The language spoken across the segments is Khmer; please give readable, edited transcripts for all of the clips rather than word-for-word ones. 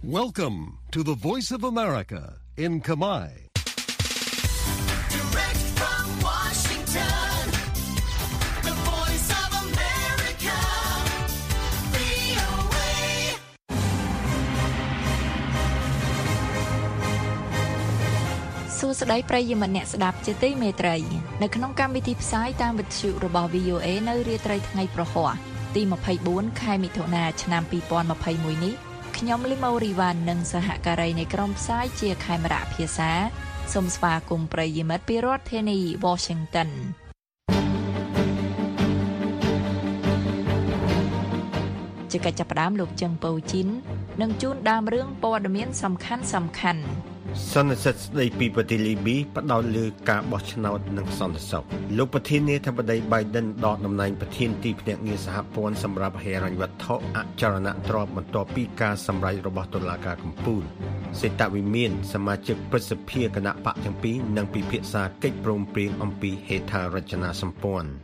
Welcome to the Voice of America in Kamai. Direct from Washington, the Voice of America, VOA. សួស្តីប្រិយមិត្តអ្នកស្ដាប់ជាទីមេត្រីនៅក្នុងកម្មវិធីផ្សាយតាមវិទ្យុរបស់ VOA នៅរាត្រីថ្ងៃប្រហ័សទី24ខែមិថុនាឆ្នាំ2021នេះខ្ញុំលីម៉ូរីវ៉ាន់និងសហការីនៃក្រុមផ្សាយជាខេមរៈភាសាសូមស្វាគមន៍ប្រិយមិត្តពីរដ្ឋធានី Washington ជាកិច្ចចាប់ផ្ដើមលោកជឹងប៉ូជីននឹងជួនដើមរឿងព័ត៌មានសំខាន់សន្និសីទស្ដីពីប្រទេសលីប៊ីផ្ដោតលើការបោះឆ្នោតនិងសន្តិសុខលោកប្រធានាធិបតី Biden ដកតំណែងប្រធានទីភ្នាក់ងារសហព័ន្ធសម្រាប់ហិរញ្ញវត្ថុអចលនទ្រព្យបន្ទាប់ពីការសម្រេចរបស់តុលាការកំពូលសេតវិមានសមាជិកព្រឹទ្ធសភាគណៈបកទាំងពីរនឹងពិភាក្សាកិច្ចព្រមព្រៀងអំពីហេដ្ឋារចនាសម្ព័ន្ធ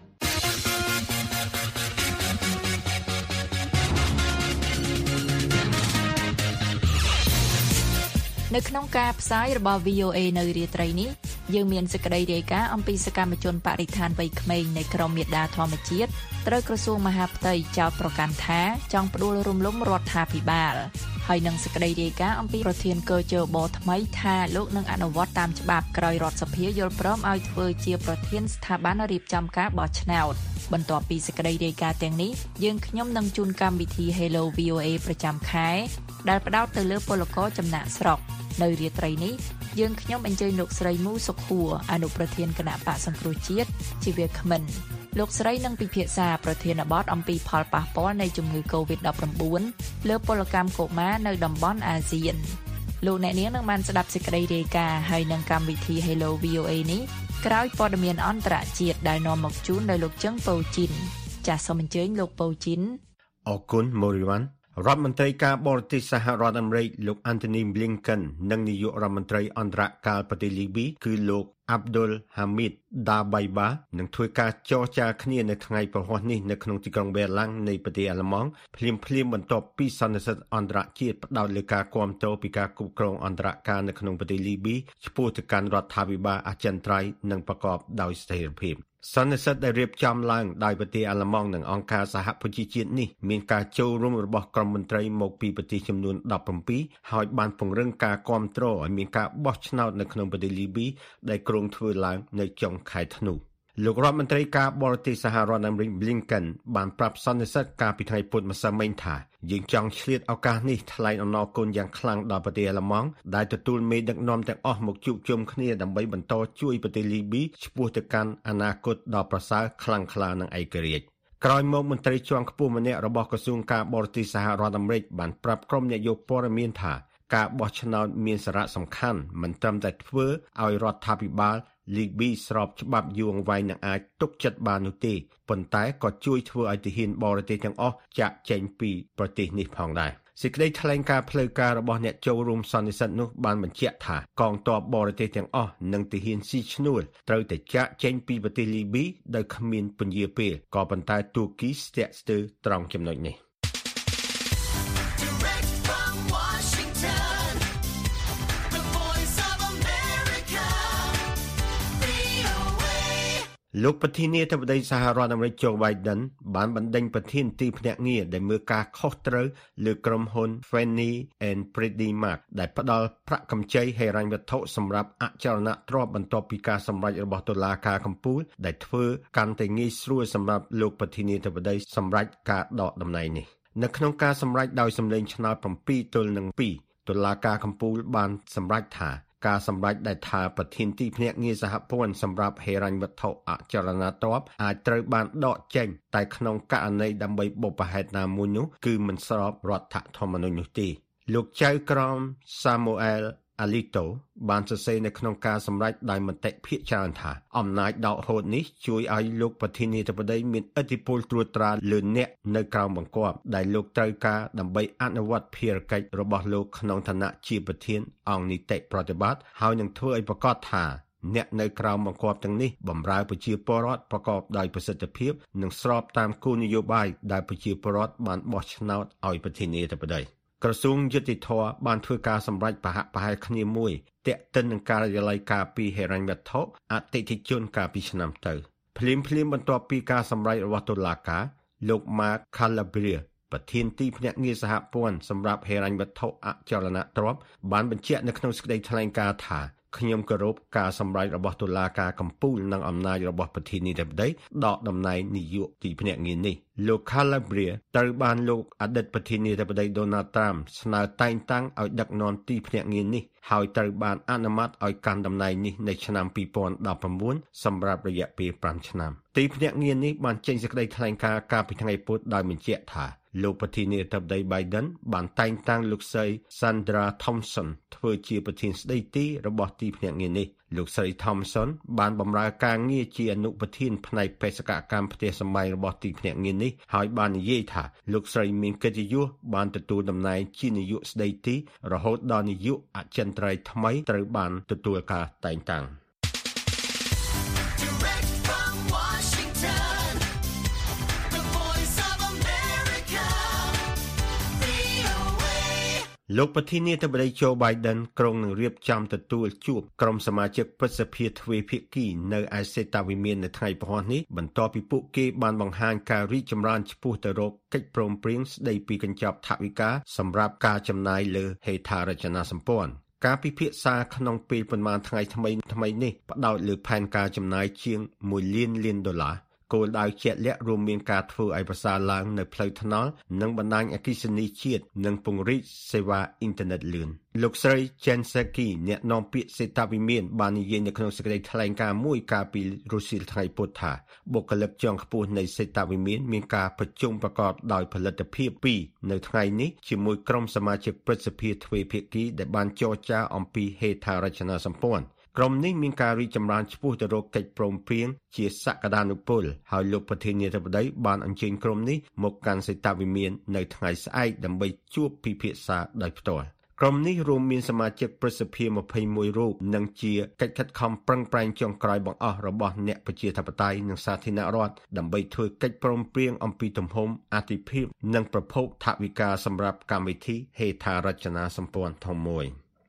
នៅក្នុងការផ្សាយរបស់ VOA នៅរាត្រីនេះយើងមានសេចក្តីរាយការណ៍អំពីសកម្មជនបរិស្ថានវ័យក្មេងនៃក្រមមេដាធម្មជាតិត្រូវក្រសួងមហាផ្ទៃចោទប្រកាន់ថាចង់ផ្ដួលរំលំរដ្ឋាភិបាលហើយនឹងសេចក្តីរាយការណ៍អំពីប្រធានគយជបថ្មីថាលោកនឹងអនុវត្តតាមច្បាប់ក្រោយរដ្ឋសភាយល់ព្រមឲ្យធ្វើជាប្រធានស្ថាប័នរៀបចំការបោះឆ្នោតបន្ទាប់ពីសេចក្តីរាយការណ៍ទាំងនេះយើងខ្ញុំនឹងជូនកម្មវិធី Hello VOA ប្រចាំខែដែលផ្ដោតទៅលើពលករចំណាក់ស្រុកនៅរាត្រីនេះយើងខ្ញុំអញ្ជើញលោកស្រីមូសុខួរអនុប្រធានគណៈបកសង្គ្រោះជាតិជាវាគ្មិនលោកស្រីនឹងពិភាក្សាប្រធានបទអំពីផលប៉ះពាល់នៃជំងឺ COVID-19 លើពលកម្មកុមារនៅតំបន់អាស៊ានលោកអ្នកនាងនឹងបានស្ដាប់សេចក្តីរាយការណ៍ហើយនឹងកម្មវិធី Hello VOA នេះក្រោយព័ត៌មានអន្តរជាតិដែលនាំមកជូនដោយលោកជឹងប៉ូជីនចាសសូមអញ្ជើញលោកប៉ូជីនអរគុណម៉ូរីវ៉ាន់រដ្ឋមន្ត្រីការបរទេសសហរដ្ឋអាមេរិកលោក Antony Blinken និងនាយករដ្ឋមន្ត្រីអន្តរកាលប្រទេសលីប៊ីគឺលោក Abdul Hamid Dabaiba នឹងធ្វើការចរចាគ្នានៅថ្ងៃប្រហ័សនេះនៅក្នុងទីក្រុង Berlin នៃប្រទេសអាល្លឺម៉ង់ភ្លាមបន្ទាប់ពីសន្និសីទអន្តរជាតិផ្ដោតលើការគាំទ្រពីការគ្រប់គ្រងអន្តរការនៅក្នុងប្រទេសលីប៊ីឆ្ពោះទៅកាន់រដ្ឋាភិបាលអចិន្ត្រៃយ៍និងប្រកបដោយស្ថិរភាពសន្និសីទដែលរៀបចំឡើងដោយប្រទេសអាល្លឺម៉ង់និងអង្គការសហប្រជាជាតិនេះមានការចូលរួមរបស់ក្រុមមន្ត្រីមកពីប្រទេសចំនួន17ហើយបានពង្រឹងការគាំទ្រឲ្យមានការបោះឆ្នោតនៅក្នុងប្រទេសលីប៊ីដែលគ្រោងធ្វើឡើងនៅចុងខែធ្នូលោករដ្ឋមន្ត្រីការបរទេសសហរដ្ឋអាមេរិក Blinken បានប្រាប់សន្និសីទកាលពីថ្ងៃពុធម្សិលមិញថាយើងចង់ឆ្លៀតឱកាសនេះថ្លែងអំណរគុណយ៉ាងខ្លាំងដល់ប្រទេសអាល្លឺម៉ង់ដែលទទួលមេដឹកនាំទាំងអស់មកជួបជុំគ្នាដើម្បីបន្តជួយប្រទេសលីប៊ីឆ្ពោះទៅកាន់អនាគតដ៏ប្រសើរខ្លាំងក្លានិងឯករាជ្យក្រោយមកមន្ត្រីជាន់ខ្ពស់ម្នាក់របស់ក្រសួងការបរទេសសហរដ្ឋអាមេរិកបានប្រាប់ក្រុមអ្នកយកព័ត៌មានថាការបោះឆ្នោតមានសារៈសំខាន់មិនត្រឹមតែធ្វើឲ្យរដ្ឋាភិបាលលីប៊ីស្របច្បាប់យូរអង្វែងនឹងអាចទុកចិត្តបាននោះទេប៉ុន្តែក៏ជួយធ្វើឲ្យទាហានបរទេសទាំងអស់ចាកចេញពីប្រទេសនេះផងដែរសេចក្តីថ្លែងការណ៍ផ្លូវការរបស់អ្នកចូលរួមសន្និសីទនោះបានបញ្ជាក់ថាកងទ័ពបរទេសទាំងអស់និងទាហានស៊ីឈ្នួលត្រូវតែចាកចេញពីប្រទេសលីប៊ីដោយគ្មានពន្យាពេលក៏ប៉ុន្តែទូគីស្ទាក់ស្ទើរត្រង់ចំណុចនេះលោកប្រធានាធិបតីសហរដ្ឋអាមេរិក Joe Biden បានបណ្ដេញប្រធានទីភ្នាក់ងារដែលមើលការខុសត្រូវលើក្រុមហ៊ុន Fannie and Freddie Mac ដែលផ្ដល់ប្រាក់កម្ចីហិរញ្ញវត្ថុសម្រាប់អចលនទ្រព្យបន្ទាប់ពីការសម្រេចរបស់តុលាការកំពូលដែលធ្វើកាន់តែងាយស្រួលសម្រាប់លោកប្រធានាធិបតីសម្រេចការដកតំណែងនេះនៅក្នុងការសម្រេចដោយសម្លេងឆ្នោត7-2តុលាការកំពូលបានសម្រេចថាការសម្រេចដែលថាប្រធានទីភ្នាក់ងារសហព័ន្ធសម្រាប់ហិរញ្ញវត្ថុអចលនទ្រព្យអាចត្រូវបានដកចេញតែក្នុងករណីដើម្បីបុព្វហេតុណាមួយនោះគឺមិនស្របរដ្ឋធម្មនុញ្ញនោះទេលោកចៅក្រម Samuel Alito បានសរសេរនៅក្នុងការសម្រេចដោយមតិភាគច្រើនថាអំណាចដកហូតនេះជួយឲ្យលោកប្រធានាធិបតីមានឥទ្ធិពលត្រួតត្រាលើអ្នកនៅក្រោមបង្គាប់ដែលលោកត្រូវការដើម្បីអនុវត្តភារកិច្ចរបស់លោកក្នុងឋានៈជាប្រធានអង្គនីតិប្រតិបត្តិហើយនឹងធ្វើឲ្យប្រកាសថាអ្នកនៅក្រោមបង្គាប់ទាំងនេះបម្រើប្រជាពលរដ្ឋប្រកបដោយប្រសិទ្ធភាពនិងស្របតាមគោលនយោបាយដែលប្រជាពលរដ្ឋបានបោះឆ្នោតឲ្យប្រធានាធិបតីក្រសួងយុតិធម៌បានធ្វើការសម្រេចប្រហាក់ប្រហែលគ្នាមួយទាក់ទិននឹងការិយាល័យការពីហិរញ្ញវត្ថុអតិថិជនកាលពីឆ្នាំទៅភ្លាមបន្ទាប់ពីការសម្រេចរបស់តុលាការលោក Mark Calabria ប្រធានទីភ្នាក់ងារសហព័ន្ធសម្រាប់ហិរញ្ញវត្ថុអចលនទ្រព្យបានបញ្ជាក់នៅក្នុងសេចក្តីថ្លែងការណ៍ថាខ្ញុំគោរពការសម្រេចរបស់តុលាការកំពូលនិងអំណាចរបស់ប្រធានាធិបតីដកតំណែងនាយកទីភ្នាក់ងារនេះលោក Calabria ត្រូវបានលោកអតីតប្រធានាធិបតី Donald Trump ស្នើតែងតាំងឲ្យដឹកនាំទីភ្នាក់ងារនេះហើយត្រូវបានអនុម័តឲ្យកាន់តំណែងនេះនៅឆ្នាំ2019សម្រាប់រយៈពេល5ឆ្នាំទីភ្នាក់ងារនេះបានចេញសេចក្តីថ្លែងការណ៍កាលពីថ្ងៃពុធដោយបញ្ជាក់ថាលោកប្រធានាធិបតី Biden បានតែងតាំងលោកស្រី Sandra Thompson ធ្វើជាប្រធានស្ដីទីរបស់ទីភ្នាក់ងារនេះលោកស្រី Thompson បានបម្រើការងារជាអនុប្រធានផ្នែកបេសកកម្មផ្ទះសម្បែងរបស់ទីភ្នាក់ងារនេះហើយបាននិយាយថាលោកស្រីមានកិត្តិយសបានទទួលតំណែងជានាយកស្ដីទីរហូតដល់នាយកអចិន្ត្រៃយ៍ថ្មីត្រូវបានទទួលការតែងតាំងលោកប្រធានាធិបតី Joe Biden ក្រុងនឹងរៀបចំទទួលជួបក្រុមសមាជិកព្រឹទ្ធសភាទ្វេភាគីនៅឯសេតាវិមាននៅថ្ងៃពហុនេះបន្ទាប់ពីពួកគេបានបង្ហាញការរីកចម្រើនឆ្ពោះទៅរកកិច្ចព្រមព្រៀងស្តីពីកញ្ចប់ថវិកាសម្រាប់ការចំណាយលើហេដ្ឋារចនាសម្ព័ន្ធការពិភាក្សាក្នុងពេលប៉ុន្មានថ្ងៃថ្មីនេះផ្ដោតលើផែនការចំណាយជាង$1 លានគោលដៅជាក់លាក់រួមមានការធ្វើឲ្យប្រសើរឡើងនៅផ្លូវថ្នល់និងបណ្ដាញអគ្គិសនីជាតិនិងពង្រីកសេវាអ៊ីនធឺណិតលឿនលោកស្រី Jen Psaki អ្នកនាំពាក្យសេតាវិមានបាននិយាយនៅក្នុងសេចក្តីថ្លែងការណ៍មួយកាលពីរុស្ស៊ីថ្ងៃពុធថាបុគ្គលិកជាន់ខ្ពស់នៃសេតាវិមានការប្រជុំប្រកបដោយផលិតភាព2នៅថ្ងៃនេះជាមួយក្រុមសមាជិកព្រឹទ្ធសភាទ្វេភាគីដែលបានចរចាអំពីហេដ្ឋារចនាសម្ព័ន្ធក្រុមនេះមានការរីកចម្រើនឆ្ពោះទៅរកកិច្ចព្រមព្រៀងជាសក្តានុពលហើយលោកប្រធានាធិបតីបានអញ្ជើញក្រុមនេះមកកាន់សេតាវិមាននៅថ្ងៃស្អែកដើម្បីជួបពិភាក្សាដោយផ្ទាល់ក្រុមនេះរួមមានសមាជិកព្រឹទ្ធសភា21រូបនិងជាកិច្ចខិតខំប្រឹងប្រែងចុងក្រោយបង្អស់របស់អ្នកប្រជាធិបតេយ្យនិងសាធារណរដ្ឋដើម្បីធ្វើកិច្ចព្រមព្រៀងអំពីទំហំអាទិភាពនិងប្រភពថវិកាសម្រាប់កម្មវិធីហេដ្ឋារចនាសម្ព័ន្ធធំមួយ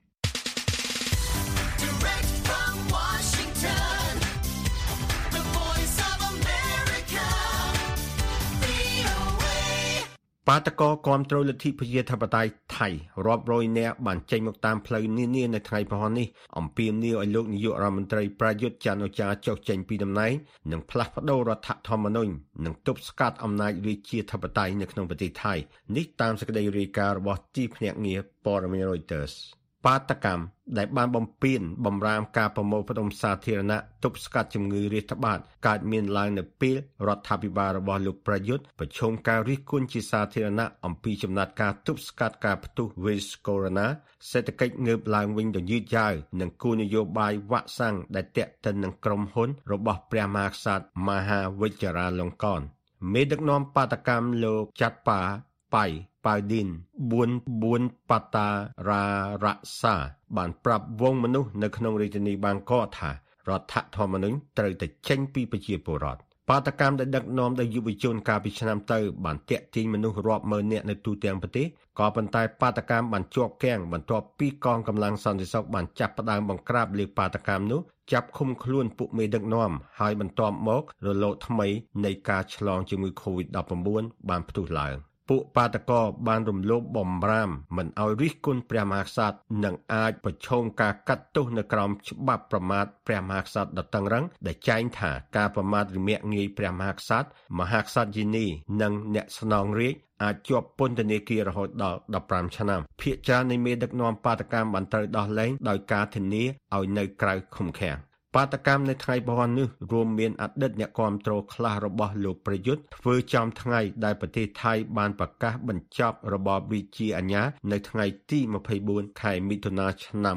បាតកោគាំទ្រលទ្ធិប្រជាធិបតេយ្យថៃរាប់រយនាក់បានចេញមកតាមផ្លូវនានានៅថ្ងៃពហុនេះអំពាវនាវឲ្យលោកនាយករដ្ឋមន្ត្រីប្រយុទ្ធច័ន្ទអូចាចុះចេញពីតំណែងនិងផ្លាស់ប្តូររដ្ឋធម្មនុញ្ញនិងទប់ស្កាត់អំណាចរាជាធិបតេយ្យនៅក្នុងប្រទេសថៃនេះតាមសេចក្តីរាយការណ៍របស់ទីភ្នាក់ងារព័ត៌មាន Reutersបាតកម្មដែលបានបំពេញបំរាមការប្រមូលផ្ដុំសាធារណៈទប់ស្កាត់ជំងឺរាតត្បាតកើតមានឡើងនៅពេលរដ្ឋាភិបាលរបស់លោកប្រយុទ្ធប្រឈមការរិះគន់ជាសាធារណៈអំពីចំណាត់ការទប់ស្កាត់ការផ្ទុះវីរុសកូវីដ -19 សេដ្ឋកិច្ចងើបឡើងវិញដ៏យឺតយ៉ាវនិងគោលនយោបាយវាក់សាំងដែលទាក់ទិននឹងក្រុមហ៊ុនរបស់ព្រះមហាក្សត្រមហាវិជ្ជរាលង្កនមេដឹកនាំបាតកម្មលោកចាត់ប៉ាប៉ៅឌីនបួនប៉ាតារ៉ារ៉ាសាបានប្រាប់វងមនុស្សនៅក្នុងរាជធានីបាងកកថារដ្ឋធម្មនុញ្ញត្រូវតែចេញពីប្រជាពលរដ្ឋបាតកម្មដែលដឹកនាំដោយយុវជនកាលពីឆ្នាំទៅបានទាក់ទាញមនុស្សរាប់ម៉ឺននាក់នៅទូទាំងប្រទេសក៏ប៉ុន្តែបាតកម្មបានជាប់គាំងបន្ទាប់ពីកងកម្លាំងសន្តិសុខបានចាប់ផ្ដើមបង្ក្រាបលើបាតកម្មនោះចាប់ឃុំខ្លួនពួកមេដឹកនាំហើយបន្ទាប់មករលកថ្មីនៃការឆ្លងជំងឺ COVID-19 បានផ្ទុះឡើងពួកបាតកោបានរំលោភបំរាមមិនឲ្យរិះគន់ព្រះមហាក្សត្រនិងអាចប្រឈមការកាត់ទោសនៅក្រោមច្បាប់ប្រមាថព្រះមហាក្សត្រដ៏តឹងរ៉ឹងដែលចែងថាការប្រមាថរមាក់ងាយព្រះមហាក្សត្រមហាក្សត្រយានីនិងអ្នកស្នងរាជអាចជាប់ពន្ធនាគាររហូតដល់15ឆ្នាំភាគច្រើននៃមេដឹកនាំបាតកម្មបានត្រូវដោះលែងដោយការធានាឲ្យនៅក្រៅឃុំឃាំងបាតកម្មនៅថ្ងៃបុណ្យនេះរួមមានអតីតអ្នកគាំទ្រខ្លះរបស់លោកប្រយុទ្ធធ្វើចំថ្ងៃដែលប្រទេសថៃបានប្រកាសបញ្ចប់របបរាជាអាជ្ញានៅថ្ងៃទី24ខែមិថុនាឆ្នាំ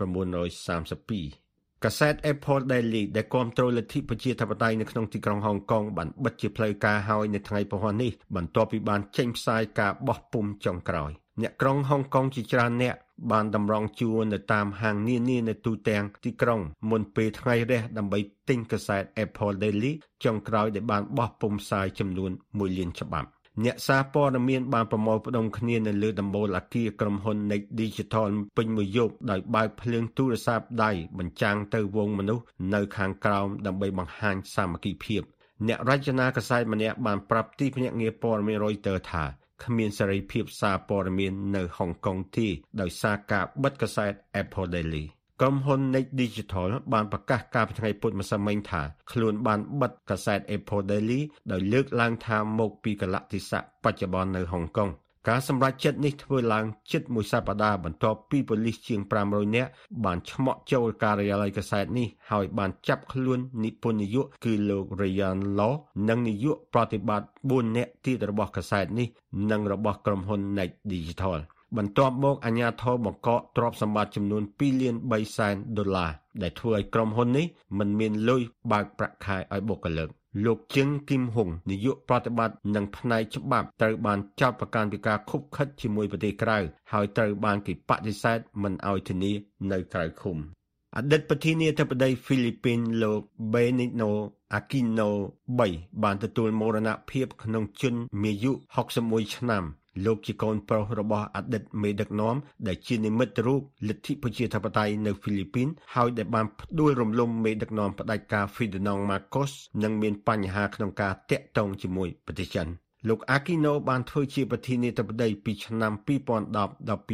1932កាសែត Apple Daily ដែលគាំទ្រលទ្ធិប្រជាធិបតេយ្យនៅក្នុងទីក្រុងហុងកុងបានបិទជាផ្លូវការហើយនៅថ្ងៃពហុនេះបន្ទាប់ពីបានចេញផ្សាយការបោះពុម្ពចុងក្រោយអ្នកក្រុងហុងកុងជាច្រើនអ្នកបានតម្រង់ជួរនៅតាមហាងនានានៅទូទាំងទីក្រុងមុនពេលថ្ងៃរះដើម្បីទិញកាសែត Apple Daily ចុងក្រោយដែលបានបោះពុម្ពផ្សាយចំនួន1 លានច្បាប់អ្នកសារព័ត៌មានបានប្រមូលផ្ដុំគ្នានៅលើដំបូលអគារក្រុមហ៊ុន Next Digital ពេញមួយយប់ដោយបើកភ្លើងទូរស័ព្ទដៃបញ្ចាំងទៅវងមនុស្សនៅខាងក្រោមដើម្បីបង្ហាញសាមគ្គីភាពអ្នករចនាកាសែតម្នាក់បានប្រាប់ទីភ្នាក់ងារព័ត៌មាន Reuters ថាគ្មានសេរីភាពសារព័ត៌មាននៅហុងកុងទេដោយសារការបិទកាសែត Apple Daily ក្រុមហ៊ុន Next Digital បានប្រកាសកាលពីថ្ងៃពុធម្សិលមិញថាខ្លួនបានបិទកាសែត Apple Daily ដោយលើកឡើងថាមកពីកលៈទេសៈបច្ចុប្បន្ននៅហុងកុងការសម្រេចចិត្តនេះធ្វើឡើងជិតមួយសប្តាហ៍បន្ទាប់ពីប៉ូលីសជាង500នាក់បានឆ្មក់ចូលការិយាល័យកាសែតនេះហើយបានចាប់ខ្លួននិពន្ធនាយកគឺលោក Ryan Law និងនាយកប្រតិបត្តិ4នាក់ទៀតរបស់កាសែតនេះនិងរបស់ក្រុមហ៊ុន Next Digital បន្ទាប់មកអាជ្ញាធរបង្កកទ្រព្យសម្បត្តិចំនួន$2.3 លានដែលធ្វើឲ្យក្រុមហ៊ុននេះមិនមានលុយបើកប្រាក់ខែឲ្យបុគ្គលិកលោកជឹងគីមហ៊ុងនាយកប្រតិបត្តិនិងផ្នែកច្បាប់ត្រូវបានចោទប្រកាន់ពីការខុបខិតជាមួយប្រទេសក្រៅហើយត្រូវបានគេបដិសេធមិនឲ្យធានានៅក្រៅឃុំអតីតប្រធានាធិបតីហ្វីលីពីនលោក Benigno Aquino 3បានទទួលមរណភាពក្នុងជន្មាយុ61ឆ្នាំលោកជាកូនប្រុសរបស់អតីតមេដឹកនាំដែលជានិមិត្តរូបលទ្ធិប្រជាធិបតេយ្យនៅហ្វីលីពីនហើយដែលបានផ្ដួលរំលំមេដឹកនាំផ្ដាច់ការ Ferdinand Marcos និងមានបញ្ហាក្នុងការតាក់ទងជាមួយប្រទេសចិនលោក Aquino បានធ្វើជាប្រធានាធិបតីពីឆ្នាំ2010ដល់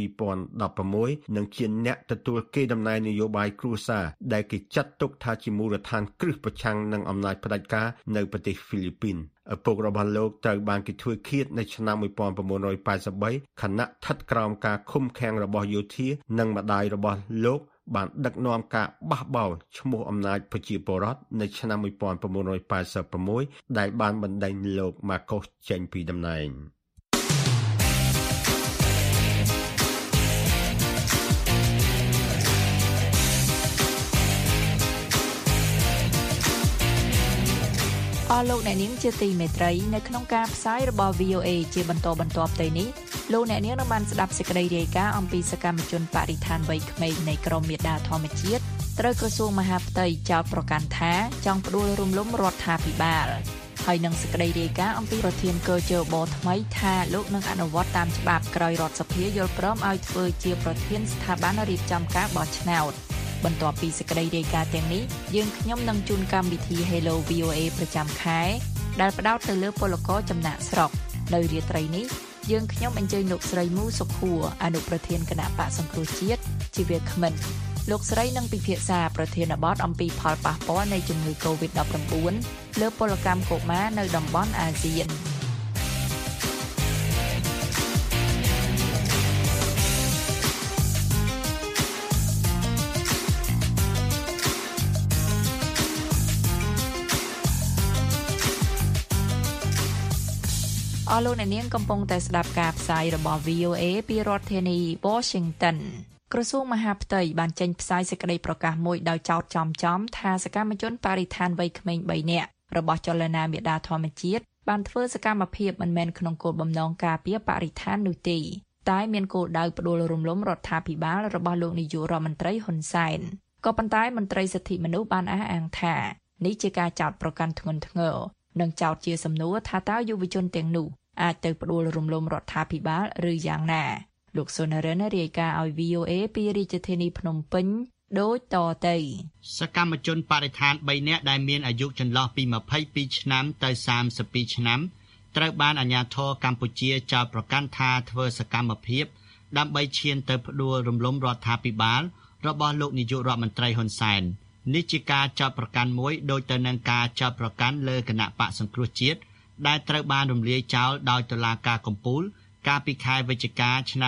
2016និងជាអ្នកទទួលកេរដំណែលនយោបាយគ្រួសារដែលគេចាត់ទុកថាជាមូលដ្ឋានគ្រឹះប្រឆាំងនឹងអំណាចផ្ដាច់ការនៅប្រទេសហ្វីលីពីនឪពុករបស់លោកត្រូវបានគេធ្វើឃាតនៅឆ្នាំ1983ខណៈស្ថិតក្រោមការឃុំឃាំងរបស់យោធានិងម្ដាយរបស់លោកបានដឹកនាំការបះបោរឈ្មោះអំណាចប្រជាពលរដ្ឋនៅឆ្នាំ1986ដែលបានបណ្ដេញលោក Marcos ចេញពីតំណែងអស់លោកអ្នកនាងជាទីមេត្រីនៅក្នុងការផ្សាយរបស់ VOA ជាបន្តបន្ទាប់ទៅនេះលោកអ្នកនាងនឹងបានស្ដាប់សេចក្តីរាយការណ៍អំពីសកម្មជនបរិស្ថានវ័យក្មេងនៃក្រមមេដាធម្មជាតិត្រូវក្រសួងមហាផ្ទៃចោទប្រកាន់ថាចង់ផ្ដួលរំលំរដ្ឋាភិបាលហើយនឹងសេចក្តីរាយការណ៍អំពីប្រធានគយជបថ្មីថាលោកនឹងអនុវត្តតាមច្បាប់ក្រោយរដ្ឋសភាយល់ព្រមឲ្យធ្វើជាប្រធានស្ថាប័នរៀបចំការបោះឆ្នោតបន្ទាប់ពីសេចក្តីរាយការណ៍ទាំងនេះយើងខ្ញុំនឹងជូនកម្មវិធី Hello VOA ប្រចាំខែដែលផ្ដោតទៅលើពលករចំណាក់ស្រុកនៅរាត្រីនេះយើងខ្ញុំអញ្ជើញលោកស្រីមូសុខួរអនុប្រធានគណៈបកសង្គ្រោះជាតិជាវាគ្មិនលោកស្រីនឹងពិភាក្សាប្រធានបទអំពីផលប៉ះពាល់នៃជំងឺ COVID-19 លើពលកម្មកុមារនៅតំបន់អាស៊ានអស់លោកអ្នកនាងកំពុងតែស្ដាប់ការផ្សាយរបស់ VOA ពីរដ្ឋធានី Washington ក្រសួងមហាផ្ទៃបានចេញផ្សាយសេចក្តីប្រកាសមួយដោយចោទចំថាសកម្មជនបរិស្ថានវ័យក្មេង3នាក់របស់ចលនាមេដាធម្មជាតិបានធ្វើសកម្មភាពមិនមែនក្នុងគោលបំណងការពារបរិស្ថាននោះទេតែមានគោលដៅផ្ដួលរំលំរដ្ឋាភិបាលរបស់លោកនាយករដ្ឋមន្ត្រីហ៊ុនសែនក៏ប៉ុន្តែមន្ត្រីសិទ្ធិមនុស្សបានអះអាងថានេះជាការចោទប្រកាន់ធ្ងន់ធ្ងរនិងចោទជាសំណួរថាតើយុវជនទាំងនោះអាចទៅផ្ដួលរំលំរដ្ឋាភិបាលឬយ៉ាងណាលោកសុនរិនរាយការណ៍ឲ្យ VOA ពីរាជធានីភ្នំពេញដូចតទៅសកម្មជនបរិស្ថាន3នាក់ដែលមានអាយុចន្លោះពី22ឆ្នាំទៅ32ឆ្នាំត្រូវបានអាជ្ញាធរកម្ពុជាចោទប្រកាន់ថាធ្វើសកម្មភាពដើម្បីឈានទៅផ្ដួលរំលំរដ្ឋាភិបាលរបស់លោកនាយករដ្ឋមន្ត្រីហ៊ុនសែននេះជាការចោទប្រកាន់មួយដូចទៅនឹងការចោទប្រកាន់លើគណៈបកសង្គ្រោះជាតិដែលត្រូវបានរំលាយចោលដោយតុលាការកំពូលកាលពីខែវិច្ឆិកាឆ្នាំ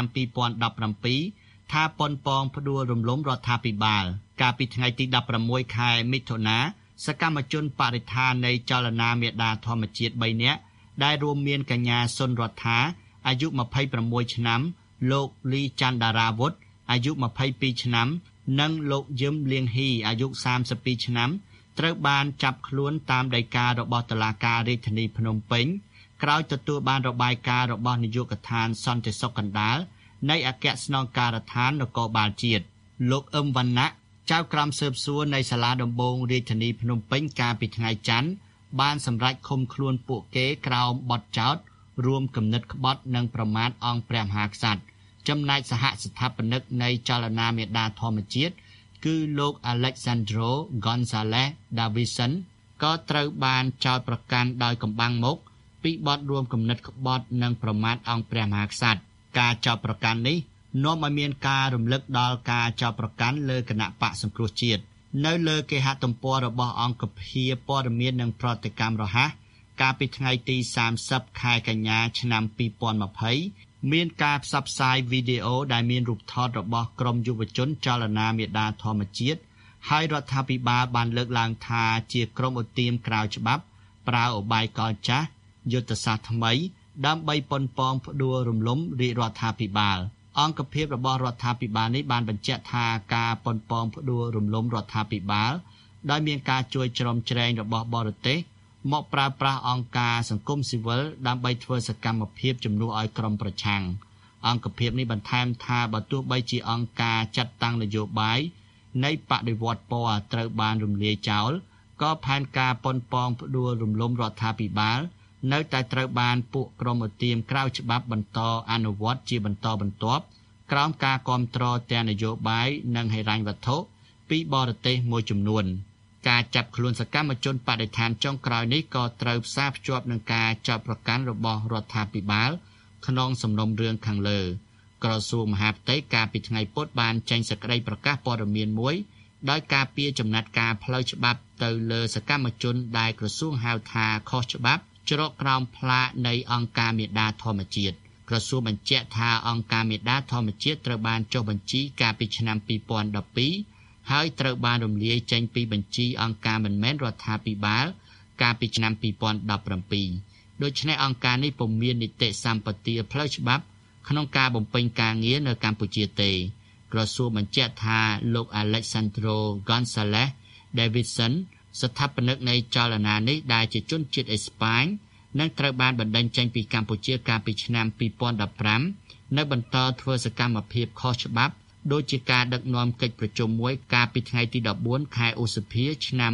2017ថាប៉ុនប៉ងផ្ដួលរំលំរដ្ឋាភិបាលកាលពីថ្ងៃទី16ខែមិថុនាសកម្មជនបរិស្ថាននៃចលនាមេដាធម្មជាតិ3នាក់ដែលរួមមានកញ្ញាសុនរដ្ឋាអាយុ26ឆ្នាំលោកលីច័ន្ទដារាវុធអាយុ22ឆ្នាំនិងលោកយឹមលៀងហ៊ីអាយុ32ឆ្នាំត្រូវបានចាប់ខ្លួនតាមដីការបស់តុលាការរាជធានីភ្នំពេញក្រោយទទួលបានរបាយការណ៍របស់នាយកដ្ឋានសន្តិសុខកណ្ដាលនៃអគ្គស្នងការដ្ឋាននគរបាលជាតិលោកអឹមវណ្ណៈចៅក្រមស៊ើបសួរនៃសាលាដំបងរាជធានីភ្នំពេញកាលពីថ្ងៃច័ន្ទបានសម្រេចឃុំខ្លួនពួកគេក្រោមបទចោទរួមគំនិតក្បត់និងប្រមាថអង្គព្រះមហាក្សត្រចំណែកសហស្ថាបនិកនៃចលនាមេដាធម្មជាតិគឺលោក Alexandro Gonzalez Davison ក៏ត្រូវបានចោទប្រកាន់ដោយកម្បាំងមុខពីបទរួមគំនិតក្បត់និងប្រមាថអង្គព្រះមហាក្សត្រការចោទប្រកាន់នេះនាំឲ្យមានការរំលឹកដល់ការចោទប្រកាន់លើគណៈបកសង្គ្រោះជាតិនៅលើគេហទំព័ររបស់អង្គភាពព័ត៌មាននិងប្រតិកម្មរហ័សកាលពីថ្ងៃទី30ខែកញ្ញាឆ្នាំ2020មានការផ្សព្វផ្សាយវីដេអូដែលមានរូបថតរបស់ក្រុមយុវជនចលនាមេដាធម្មជាតិហើយរដ្ឋាភិបាលបានលើកឡើងថាជាក្រុមឧទាមក្រៅច្បាប់ប្រើឧបាយកលចាស់យុទ្ធសាស្ត្រថ្មីដើម្បីប៉ុនប៉ងផ្ដួលរំលំរាជរដ្ឋាភិបាលអង្គភាពរបស់រដ្ឋាភិបាលនេះបានបញ្ជាក់ថាការប៉ុនប៉ងផ្ដួលរំលំរដ្ឋាភិបាលដោយមានការជួយជ្រោមជ្រែងរបស់បរទេសមកប្រើប្រាស់អង្គការសង្គមស៊ីវិលដើម្បីធ្វើសកម្មភាពជំនួសឲ្យក្រុមប្រឆាំងអង្គភាពនេះបន្ថែមថាបើទោះបីជាអង្គការចាត់តាំងនយោបាយនៃបដិវត្តពណ៌ត្រូវបានរំលាយចោលក៏ផែនការប៉ុនប៉ងផ្ដួលរំលំរដ្ឋាភិបាលនៅតែត្រូវបានពួកក្រុមឧទាមក្រៅច្បាប់បន្តអនុវត្តជាបន្តបន្ទាប់ក្រោមការគាំទ្រទាំងនយោបាយនិងហិរញ្ញវត្ថុពីបរទេសមួយចំនួនការចាប់ខ្លួនសកម្មជនបដិឋានចុងក្រោយនេះក៏ត្រូវផ្សារភ្ជាប់នឹងការចោទប្រកាន់របស់រដ្ឋាភិបាលក្នុងសំណុំរឿងខាងលើក្រសួងមហាផ្ទៃកាលពីថ្ងៃពុធបានចេញសេចក្តីប្រកាសព័ត៌មានមួយដោយការពារចំណាត់ការផ្លូវច្បាប់ទៅលើសកម្មជនដែលក្រសួងហៅថាខុសច្បាប់ច្រកក្រោមផ្លាកនៃអង្គការមេដាធម្មជាតិក្រសួងបញ្ជាក់ថាអង្គការមេដាធម្មជាតិត្រូវបានចុះបញ្ជីកាលពីឆ្នាំ2012ហើយត្រូវបានរំលាយចេញពីបញ្ជីអង្គការមិនមែនរដ្ឋាភិបាលកាលពីឆ្នាំ2017ដូច្នេះអង្គការនេះពុំមាននីតិសម្បទាផ្លូវច្បាប់ក្នុងការបំពេញការងារនៅកម្ពុជាទេក្រសួងបញ្ជាក់ថាលោក Alexandro Gonzalez Davison ស្ថាបនិកនៃចលនានេះដែលជាជនជាតិអេស្ប៉ាញនឹងត្រូវបានបណ្តេញចេញពីកម្ពុជាកាលពីឆ្នាំ2015នៅបន្តធ្វើសកម្មភាពខុសច្បាប់ដោយជាការដឹកនាំកិច្ចប្រជុំមួយកាលពីថ្ងៃទី14ខែឧសភាឆ្នាំ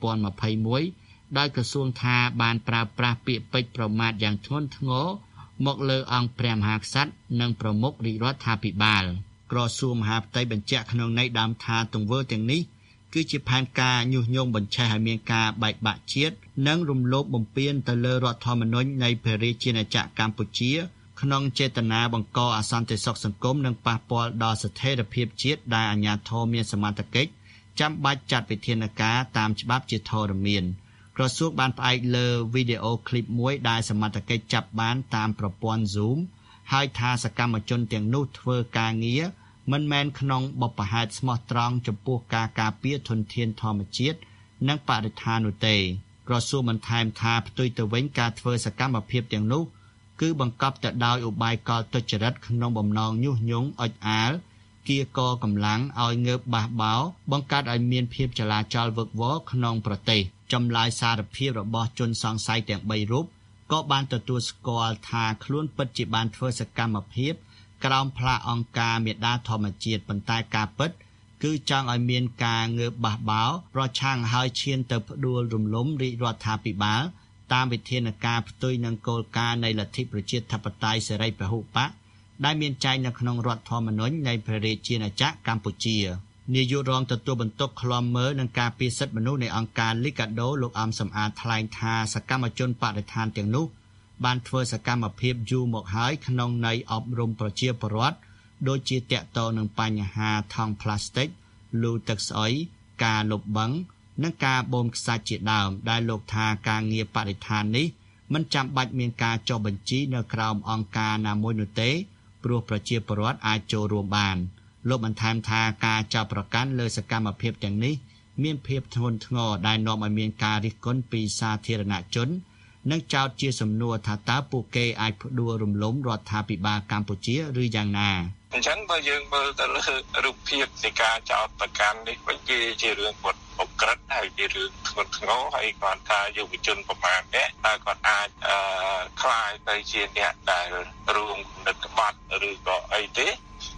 2021ដោយក្រសួងថាបានប្រើប្រាស់ពាក្យពេចន៍ប្រមាថយ៉ាងធ្ងន់ធ្ងរមកលើអង្គព្រះមហាក្សត្រនិងប្រមុខរាជរដ្ឋាភិបាលក្រសួងមហាផ្ទៃបញ្ជាក់ក្នុងន័យដើមថាទង្វើទាំងនេះគឺជាផែនការញុះញង់បញ្ឆេះឲ្យមានការបែកបាក់ជាតិនិងរំលោភបំពានទៅលើរដ្ឋធម្មនុញ្ញនៃព្រះរាជាណាចក្រកម្ពុជាក្នុងចេតនាបង្កអសន្តិសុខសង្គមនិងប៉ះពាល់ដល់ស្ថិរភាពជាតិដែលអាជ្ញាធរមានសមត្ថកិច្ចចាំបាច់ចាត់វិធានការតាមច្បាប់ជាធរមានក្រសួងបានផ្អែកលើវីដេអូឃ្លីបមួយដែលសមត្ថកិច្ចចាប់បានតាមប្រព័ន្ធ Zoom ហើយថាសកម្មជនទាំងនោះធ្វើការងារមិនមែនក្នុងបបហេតុស្មោះត្រង់ចំពោះការការពារធនធានធម្មជាតិនិងបរិស្ថាននោះទេក្រសួងបន្ថែមថាផ្ទុយទៅវិញការធ្វើសកម្មភាពទាំងនោះគឺបង្កប់ទៅដោយឧបាយកលទុច្ចរិតក្នុងបំណងញុះញង់អុចអាលគៀកកម្លាំងឲ្យងើបបះបោរបង្កើតឲ្យមានភាពចលាចលវឹកវរក្នុងប្រទេសចម្លើយសារភាពរបស់ជនសង្ស័យទាំង3រូបក៏បានទទួលស្គាល់ថាខ្លួនពិតជាបានធ្វើសកម្មភាពក្រោមផ្លាកអង្គការមេដាធម្មជាតិប៉ុន្តែការពិតគឺចង់ឲ្យមានការងើបបះបោរប្រឆាំងហើយឈានទៅផ្ដួលរំលំរាជរដ្ឋាភិបាលតាមវិធានការផ្ទុយនឹងគោលការណ៍នៃលទ្ធិប្រជាធិបតេយ្យសេរីពហុបកដែលមានចែងនៅក្នុងរដ្ឋធម្មនុញ្ញនៃព្រះរាជាណាចក្រកម្ពុជានាយករងទទួលបន្ទុកឃ្លាំមើលនឹងការពារសិទ្ធិមនុស្សនៃអង្គការ Liga do លោកអំសំអាតថ្លែងថាសកម្មជនបដិឋានទាំងនោះបានធ្វើសកម្មភាពយូរមកហើយក្នុងន័យអប់រំប្រជាពលរដ្ឋដូចជាតាក់ទងនឹងបញ្ហាថង់ប្លាស្ទិកលូទឹកស្អុយការលុបបង្កនិងការបូមខ្សាច់ជាដើមដែលលោកថាការងារបរិស្ថាននេះមិនចាំបាច់មានការចុះបញ្ជីនៅក្រោមអង្គការណាមួយនោះទេព្រោះប្រជាពលរដ្ឋអាចចូលរួមបានលោកបន្ថែមថាការចាប់ប្រកាន់លើសកម្មភាពទាំងនេះមានភាពធ្ងន់ធ្ងរដែលនាំឲ្យមានការរិះគន់ពីសាធារណជននិងចោទជាសំណួរថាតើពួកគេអាចផ្ដួលរំលំរដ្ឋាភិបាលកម្ពុជាឬយ៉ាងណាអញ្ចឹងបើយើងមើលទៅលើរូបភាពនៃការចោទប្រកាន់នេះវិញជារឿងគាត់អក្រិតហើយជារឿងធ្ងន់ធ្ងរហើយគាត់ថាយុវជនប្រមាណនេះតើគាត់អាចខ្លាយទៅជាអ្នកដែលរួមគំនិតក្បត់ឬក៏អីទេ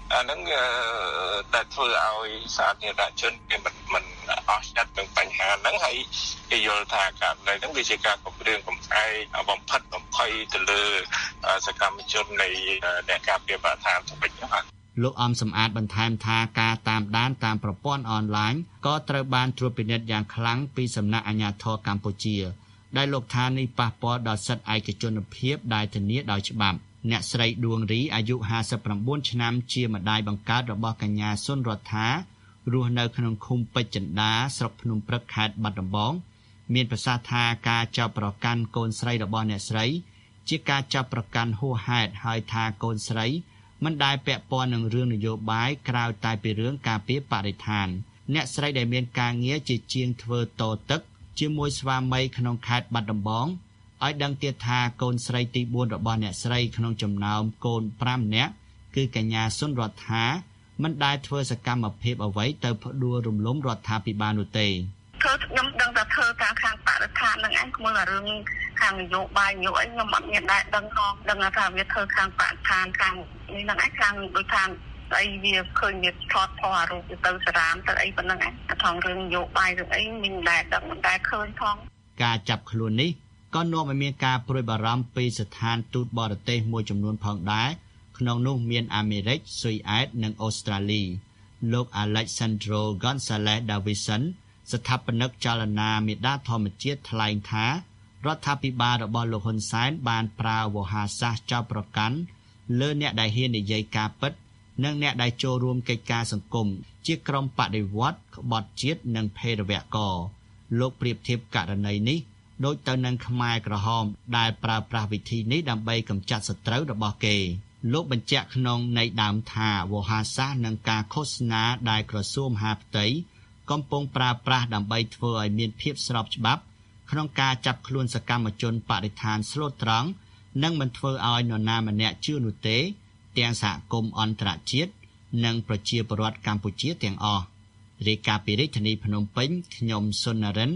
អាហ្នឹងតែធ្វើឲ្យសាធារណជនគេមិនអស់ចិត្តនឹងបញ្ហាហ្នឹងហើយគេយល់ថាករណីហ្នឹងវាជាការគំរាមកំហែងបំផិតបំភ័យទៅលើសកម្មជននៃអ្នកការពារបរិស្ថានទៅវិញហ្នឹងលោកអំសំអាតបន្ថែមថាការតាមដានតាមប្រព័ន្ធអនឡាញក៏ត្រូវបានត្រួតពិនិត្យយ៉ាងខ្លាំងពីសំណាក់អាជ្ញាធរកម្ពុជាដែលលោកថានេះប៉ះពាល់ដល់សិទ្ធិឯកជនភាពដែលធានាដោយច្បាប់អ្នកស្រីដួងរីអាយុ59ឆ្នាំជាម្ដាយបង្កើតរបស់កញ្ញាសុនរដ្ឋារស់នៅក្នុងឃុំពេជ្រចិន្តាស្រុកភ្នំព្រឹកខេត្តបាត់ដំបងមានប្រសាសន៍ថាការចាប់ប្រកាន់កូនស្រីរបស់អ្នកស្រីជាការចាប់ប្រកាន់ហួសហេតុហើយថាកូនស្រីមិនដែលពាក់ព័ន្ធនឹងរឿងនយោបាយក្រៅតែពីរឿងការពារបរិស្ថានអ្នកស្រីដែលមានការងារជាជាងធ្វើតទឹកជាមួយស្វាមីក្នុងខេត្តបាត់ដំបងឲ្យដឹងទៀតថាកូនស្រីទី4របស់អ្នកស្រីក្នុងចំណោមកូន5នាក់គឺកញ្ញាសុនរដ្ឋាមិនដែលធ្វើសកម្មភាពអ្វីទៅផ្ដួលរំលំរដ្ឋាភិបាលនោះទេខ្ញុំដឹងថាធ្វើតាមខាងបរិស្ថាននឹងឯងមើលរឿងខាងនយោបាយនយោអីខ្ញុំអត់មានដែរដឹងថាវាធ្វើខាងបរិស្ថានខាងនេះនឹងឯងខាងដូចថាអីវាឃើញវាថតថអារូបទៅសារាមទៅអីប៉ុណ្ណឹងឯងថងរឿងនយោបាយរឿងអីមិនដែលដឹងមិនដែលឃើញផងការចាប់ខ្លួននេះក៏នាំឲ្យមានការព្រួយបារម្ភពីស្ថានទូតបរទេសមួយចំនួនផងដែរក្នុងនោះមានអាមេរិកស៊ុយអែតនិងអូស្ត្រាលីលោក Alexandro Gonzalez Davison ស្ថាបនិកចលនាមេដាធម្មជាតិថ្លែងថារដ្ឋាភិបាលរបស់លោកហ៊ុនសែនបានប្រើវោហារសាស្ត្រចាប់ប្រកាន់លើអ្នកដែលហ៊ាននិយាយការពិតនិងអ្នកដែលចូលរួមកិច្ចការសង្គមជាក្រុមបដិវត្តក្បត់ជាតិនិងភេរវករលោកប្រៀបធៀបករណីនេះដូចទៅនឹងខ្មែរក្រហមដែលប្រើប្រាស់វិធីនេះដើម្បីកម្ចាត់សត្រូវរបស់គេលោកបញ្ជាក់ក្នុងន័យដើមថាវោហារសាស្ត្រនិងការឃោសនាដែលក្រសួងមហាផ្ទៃកំពុងប្រើប្រាស់ដើម្បីធ្វើឲ្យមានភាពស្របច្បាប់ក្នុងការចាប់ខ្លួនសកម្មជនបរិស្ថានស្លូតត្រង់និងមិនធ្វើឲ្យនរណាម្នាក់ជឿនោះទេទាំងសហគមន៍អន្តរជាតិនិងប្រជាពលរដ្ឋកម្ពុជាទាំងអស់រាយការណ៍ពីរាជធានីភ្នំពេញខ្ញុំសុននរិន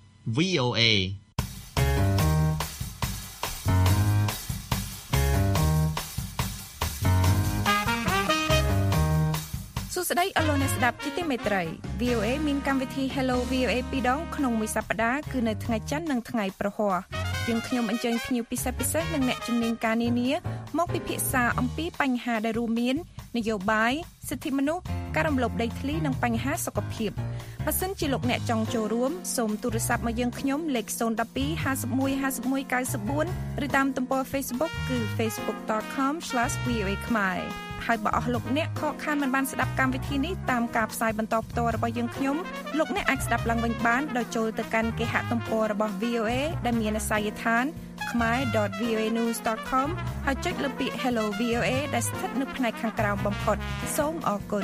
VOA សួស្តីអស់លោកអ្នកស្ដាប់ជាទីមេត្រី VOA មានកម្មវិធី Hello VOA 2ដងក្នុងមួយសប្តាហ៍គឺនៅថ្ងៃច័ន្ទនិងថ្ងៃប្រហ័សយើងខ្ញុំអញ្ជើញភ្ញៀវពិសេសនិងអ្នកជំនាញការនានាមកពិភាក្សាអំពីបញ្ហាដែលរួមមាននយោបាយសិទ្ធិមនុស្សការរំលោភដីធ្លីនិងបញ្ហាសុខភាពបើសិនជាលោកអ្នកចង់ចូលរួមសូមទូរស័ព្ទមកយើងខ្ញុំលេខ012 51 51 94ឬតាមទំព័រ Facebook គឺ facebook.com/voa ខ្មែរហើយបើអស់លោកអ្នកខកខានមិនបានស្ដាប់កម្មវិធីនេះតាមការផ្សាយបន្តផ្ទាល់របស់យើងខ្ញុំលោកអ្នកអាចស្ដាប់ឡើងវិញបានដោយចូលទៅកាន់គេហទំព័ររបស់ VOA ដែលមានអាសយដ្ឋាន khmer.voanews.com ហើយចុចលើពាក្យ Hello VOA ដែលស្ថិតនៅផ្នែកខាងក្រោមបំផុតសូមអរគុណ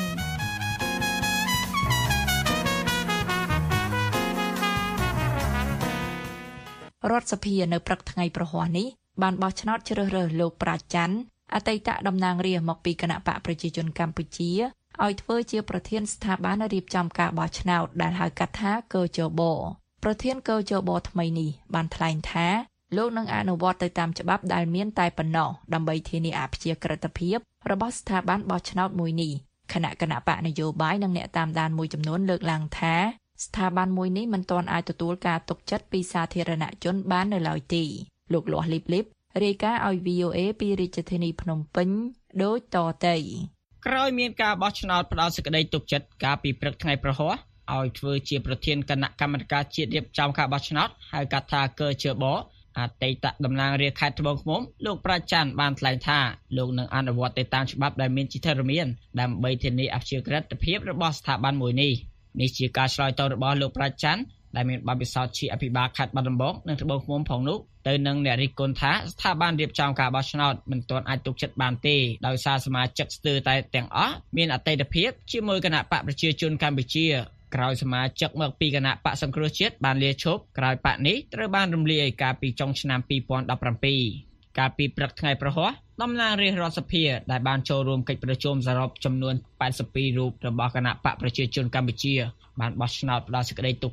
រដ្ឋសភានៅព្រឹកថ្ងៃប្រហ័សនេះបានបោះឆ្នោតជ្រើសរើសលោកប្រាជ្ញច័ន្ទអតីតតំណាងរាស្ត្រមកពីគណៈបកប្រជាជនកម្ពុជាឲ្យធ្វើជាប្រធានស្ថាប័នរៀបចំការបោះឆ្នោតដែលហៅកាត់ថាកជបប្រធានកជបថ្មីនេះបានថ្លែងថាលោកនឹងអនុវត្តទៅតាមច្បាប់ដែលមានតែប៉ុណ្ណោះដើម្បីធានាអព្យាក្រឹតភាពរបស់ស្ថាប័នបោះឆ្នោតមួយនេះគណៈបកនយោបាយនិងអ្នកតាមដានមួយចំនួនលើកឡើងថាស្ថាប័នមួយនេះមិនទាន់អាចទទួលការទុកចិត្តពីសាធារណជនបាននៅឡើយទេលោកលាស់លីបរាយការណ៍ឲ្យ VOA ពីរាជធានីភ្នំពេញដូចតទៅក្រោយមានការបោះឆ្នោតផ្ដល់សេចក្តីទុកចិត្តកាលពីព្រឹកថ្ងៃប្រហ័សឲ្យធ្វើជាប្រធានគណៈកម្មាធិការជាតិរៀបចំការបោះឆ្នោតហៅកាត់ថាកជបអតីតតំណាងរាស្ត្រខេត្តត្បូងឃ្មុំលោកប្រាជ្ញច័ន្ទបានថ្លែងថាលោកនឹងអនុវត្តទៅតាមច្បាប់ដែលមានជាធរមានដើម្បីធានាអព្យាក្រឹតភាពរបស់ស្ថាប័នមួយនេះជាការឆ្លើយតបរបស់លោកប្រាជ្ញច័ន្ទដែលមានបទពិសោធន៍ជាអភិបាលខេត្តបាត់ដំបងនិងត្បូងឃ្មុំផងនោះទៅនឹងអ្នករិះគន់ថាស្ថាប័នរៀបចំការបោះឆ្នោតមិនទាន់អាចទុកចិត្តបានទេដោយសារសមាជិកស្ទើរតែទាំងអស់មានអតីតភាពជាមួយគណៈបកប្រជាជនកម្ពុជាក្រោយសមាជិកមកពីគណៈបកសង្គ្រោះជាតិបានលាឈប់ក្រោយបកនេះត្រូវបានរំលាយកាលពីចុងឆ្នាំ2017កាលពីព្រឹកថ្ងៃប្រហ័សតំណាងរាស្ត្ររដ្ឋសភាដែលបានចូលរួមកិច្ចប្រជុំសរុបចំនួន82រូបរបស់គណៈបកប្រជាជនកម្ពុជាបានបោះឆ្នោតផ្ដល់សេចក្តីទុកចិត្ត